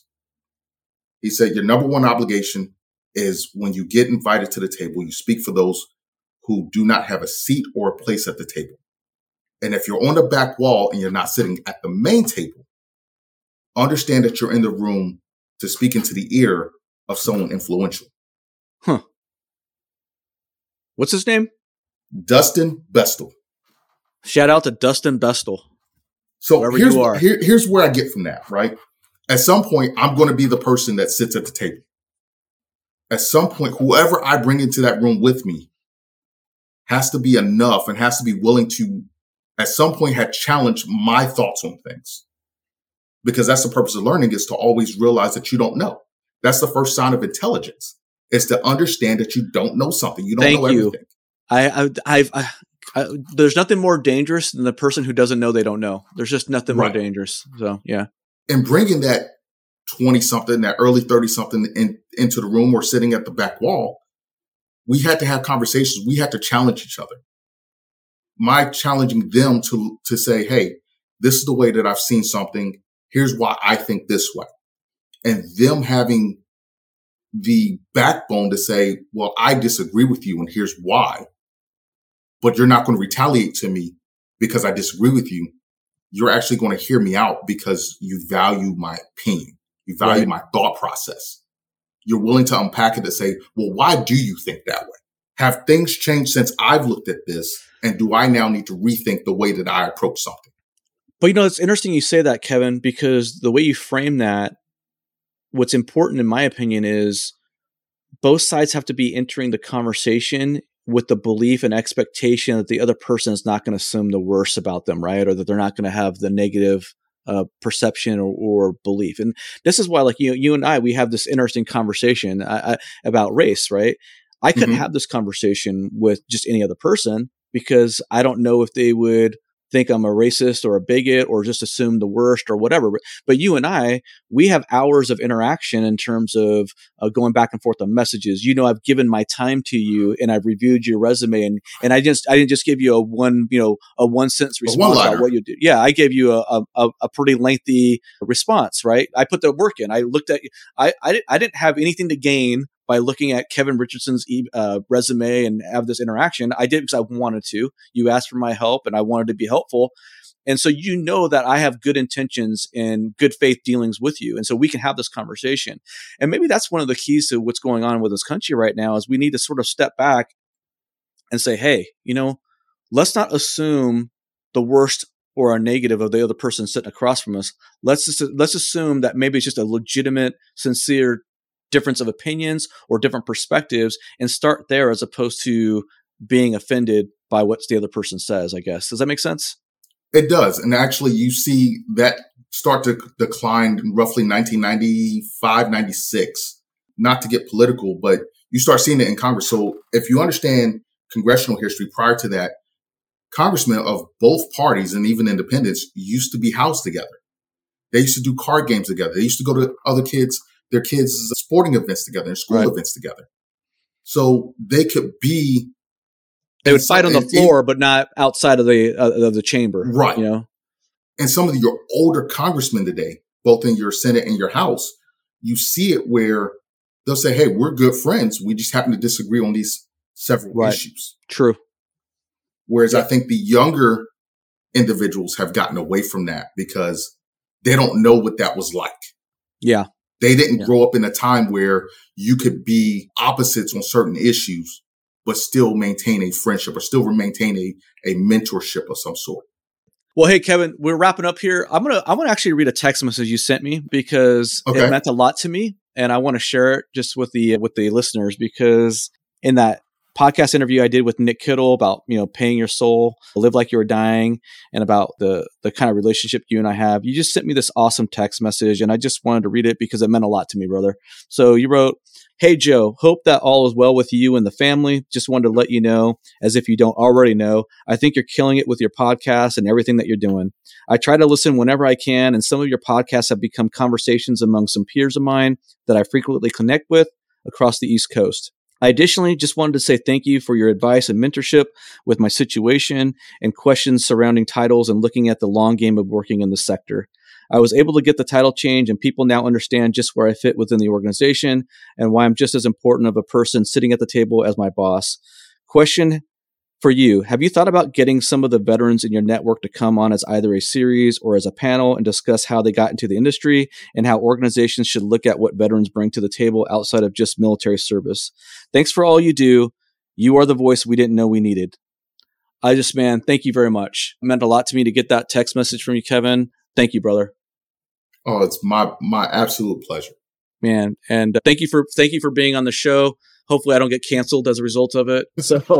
Speaker 2: He said, "Your number one obligation is when you get invited to the table, you speak for those who do not have a seat or a place at the table. And if you're on the back wall and you're not sitting at the main table, understand that you're in the room to speak into the ear of someone influential."
Speaker 1: Huh. What's his name?
Speaker 2: Dustin Bestel.
Speaker 1: Shout out to Dustin Bestel.
Speaker 2: So here's, here, here's where I get from that, right? At some point, I'm going to be the person that sits at the table. At some point, whoever I bring into that room with me has to be enough and has to be willing to, at some point, have challenged my thoughts on things. Because that's the purpose of learning, is to always realize that you don't know. That's the first sign of intelligence, is to understand that you don't know something. You don't
Speaker 1: Thank
Speaker 2: know
Speaker 1: you.
Speaker 2: everything.
Speaker 1: I, I, I've, I, I, there's nothing more dangerous than the person who doesn't know they don't know. There's just nothing
Speaker 2: Right.
Speaker 1: more dangerous. So, yeah.
Speaker 2: And bringing that twenty something, that early thirty something in, into the room or sitting at the back wall, we had to have conversations. We had to challenge each other. My challenging them to, to say, hey, this is the way that I've seen something. Here's why I think this way. And them having the backbone to say, well, I disagree with you and here's why, but you're not going to retaliate to me because I disagree with you. You're actually going to hear me out because you value my opinion. You value
Speaker 1: Right.
Speaker 2: my thought process. You're willing to unpack it to say, well, why do you think that way? Have things changed since I've looked at this? And do I now need to rethink the way that I approach something?
Speaker 1: But, you know, it's interesting you say that, Kevin, because the way you frame that, what's important, in my opinion, is both sides have to be entering the conversation with the belief and expectation that the other person is not going to assume the worst about them, right? Or that they're not going to have the negative uh, perception or, or belief. And this is why, like, you, you and I, we have this interesting conversation uh, uh, about race, right? I couldn't
Speaker 2: Mm-hmm.
Speaker 1: have this conversation with just any other person because I don't know if they would think I'm a racist or a bigot or just assume the worst or whatever. But, but you and I, we have hours of interaction in terms of uh, going back and forth on messages. You know, I've given my time to you and I've reviewed your resume, and, and I just, I didn't just give you a one, you know, a one sentence response about what you do. Yeah. I gave you a, a, a pretty lengthy response, right? I put the work in. I looked at, I, I, didn't, I didn't have anything to gain by looking at Kevin Richardson's uh, resume and have this interaction. I did because I wanted to. You asked for my help and I wanted to be helpful. And so you know that I have good intentions and good faith dealings with you. And so we can have this conversation. And maybe that's one of the keys to what's going on with this country right now, is we need to sort of step back and say, hey, you know, let's not assume the worst or a negative of the other person sitting across from us. Let's just, let's assume that maybe it's just a legitimate, sincere difference of opinions or different perspectives, and start there as opposed to being offended by what the other person says, I guess. Does that make sense?
Speaker 2: It does. And actually, you see that start to decline in roughly nineteen ninety-five, ninety-six. Not to get political, but you start seeing it in Congress. So if you understand congressional history prior to that, congressmen of both parties and even independents used to be housed together. They used to do card games together. They used to go to other kids, their kids' sporting events together and school
Speaker 1: Right.
Speaker 2: events together. So they could be.
Speaker 1: They would fight on the floor, but not outside of the uh, of the chamber.
Speaker 2: Right.
Speaker 1: You know?
Speaker 2: And some of your older congressmen today, both in your Senate and your House, you see it where they'll say, hey, we're good friends. We just happen to disagree on these several
Speaker 1: Right.
Speaker 2: issues.
Speaker 1: True.
Speaker 2: Whereas I think the younger individuals have gotten away from that because they don't know what that was like.
Speaker 1: Yeah.
Speaker 2: They didn't
Speaker 1: Yeah.
Speaker 2: grow up in a time where you could be opposites on certain issues, but still maintain a friendship or still maintain a, a mentorship of some sort.
Speaker 1: Well, hey, Kevin, we're wrapping up here. I'm going to, I'm going to actually read a text message you sent me because
Speaker 2: Okay.
Speaker 1: it meant a lot to me. And I want to share it just with the, with the listeners, because in that podcast interview I did with Nick Kittle about, you know, paying your soul, live like you were dying, and about the, the kind of relationship you and I have, you just sent me this awesome text message. And I just wanted to read it because it meant a lot to me, brother. So you wrote, "Hey, Joe, hope that all is well with you and the family. Just wanted to let you know, as if you don't already know, I think you're killing it with your podcast and everything that you're doing. I try to listen whenever I can, and some of your podcasts have become conversations among some peers of mine that I frequently connect with across the East Coast. I additionally just wanted to say thank you for your advice and mentorship with my situation and questions surrounding titles and looking at the long game of working in the sector. I was able to get the title change, and people now understand just where I fit within the organization and why I'm just as important of a person sitting at the table as my boss. Question for you. Have you thought about getting some of the veterans in your network to come on as either a series or as a panel and discuss how they got into the industry and how organizations should look at what veterans bring to the table outside of just military service? Thanks for all you do. You are the voice we didn't know we needed." I just, man, thank you very much. It meant a lot to me to get that text message from you, Kevin. Thank you, brother.
Speaker 2: Oh, it's my my absolute pleasure.
Speaker 1: Man, and uh, thank you for thank you for being on the show. Hopefully I don't get canceled as a result of it. So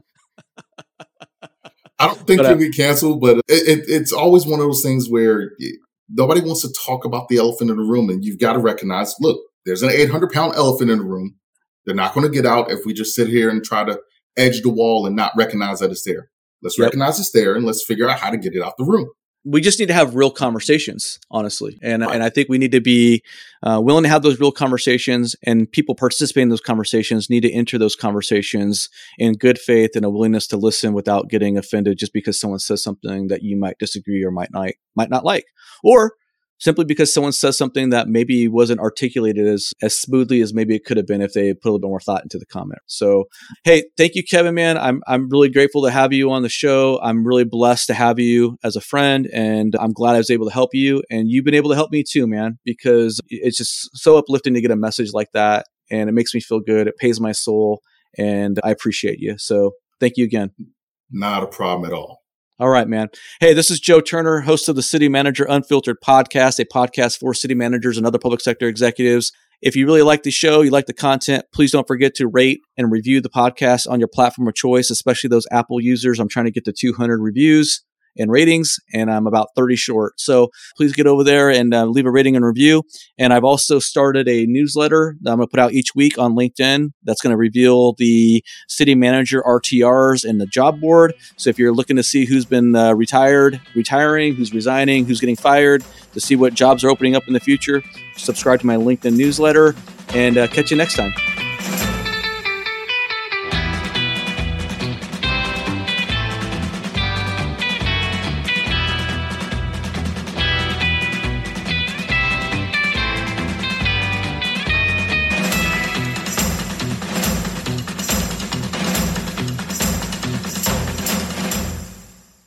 Speaker 2: I don't think
Speaker 1: but, uh,
Speaker 2: you'll get canceled, but it, it, it's always one of those things where nobody wants to talk about the elephant in the room, and you've got to recognize, look, there's an eight hundred pound elephant in the room. They're not going to get out if we just sit here and try to edge the wall and not recognize that it's there. Let's yep. recognize it's there, and let's figure out how to get it out the room.
Speaker 1: We just need to have real conversations, honestly. And
Speaker 2: right.
Speaker 1: and I think we need to be uh, willing to have those real conversations, and people participating in those conversations need to enter those conversations in good faith and a willingness to listen without getting offended just because someone says something that you might disagree or might not, might not like. Or simply because someone says something that maybe wasn't articulated as, as smoothly as maybe it could have been if they put a little bit more thought into the comment. So, hey, thank you, Kevin, man. I'm I'm really grateful to have you on the show. I'm really blessed to have you as a friend, and I'm glad I was able to help you. And you've been able to help me too, man, because it's just so uplifting to get a message like that. And it makes me feel good. It pays my soul, and I appreciate you. So thank you again.
Speaker 2: Not a problem at all.
Speaker 1: All right, man. Hey, this is Joe Turner, host of the City Manager Unfiltered podcast, a podcast for city managers and other public sector executives. If you really like the show, you like the content, please don't forget to rate and review the podcast on your platform of choice, especially those Apple users. I'm trying to get to two hundred reviews and ratings, and I'm about thirty short. So please get over there and uh, leave a rating and review. And I've also started a newsletter that I'm going to put out each week on LinkedIn that's going to reveal the city manager R T Rs and the job board. So if you're looking to see who's been uh, retired, retiring, who's resigning, who's getting fired, to see what jobs are opening up in the future, subscribe to my LinkedIn newsletter, and uh, catch you next time.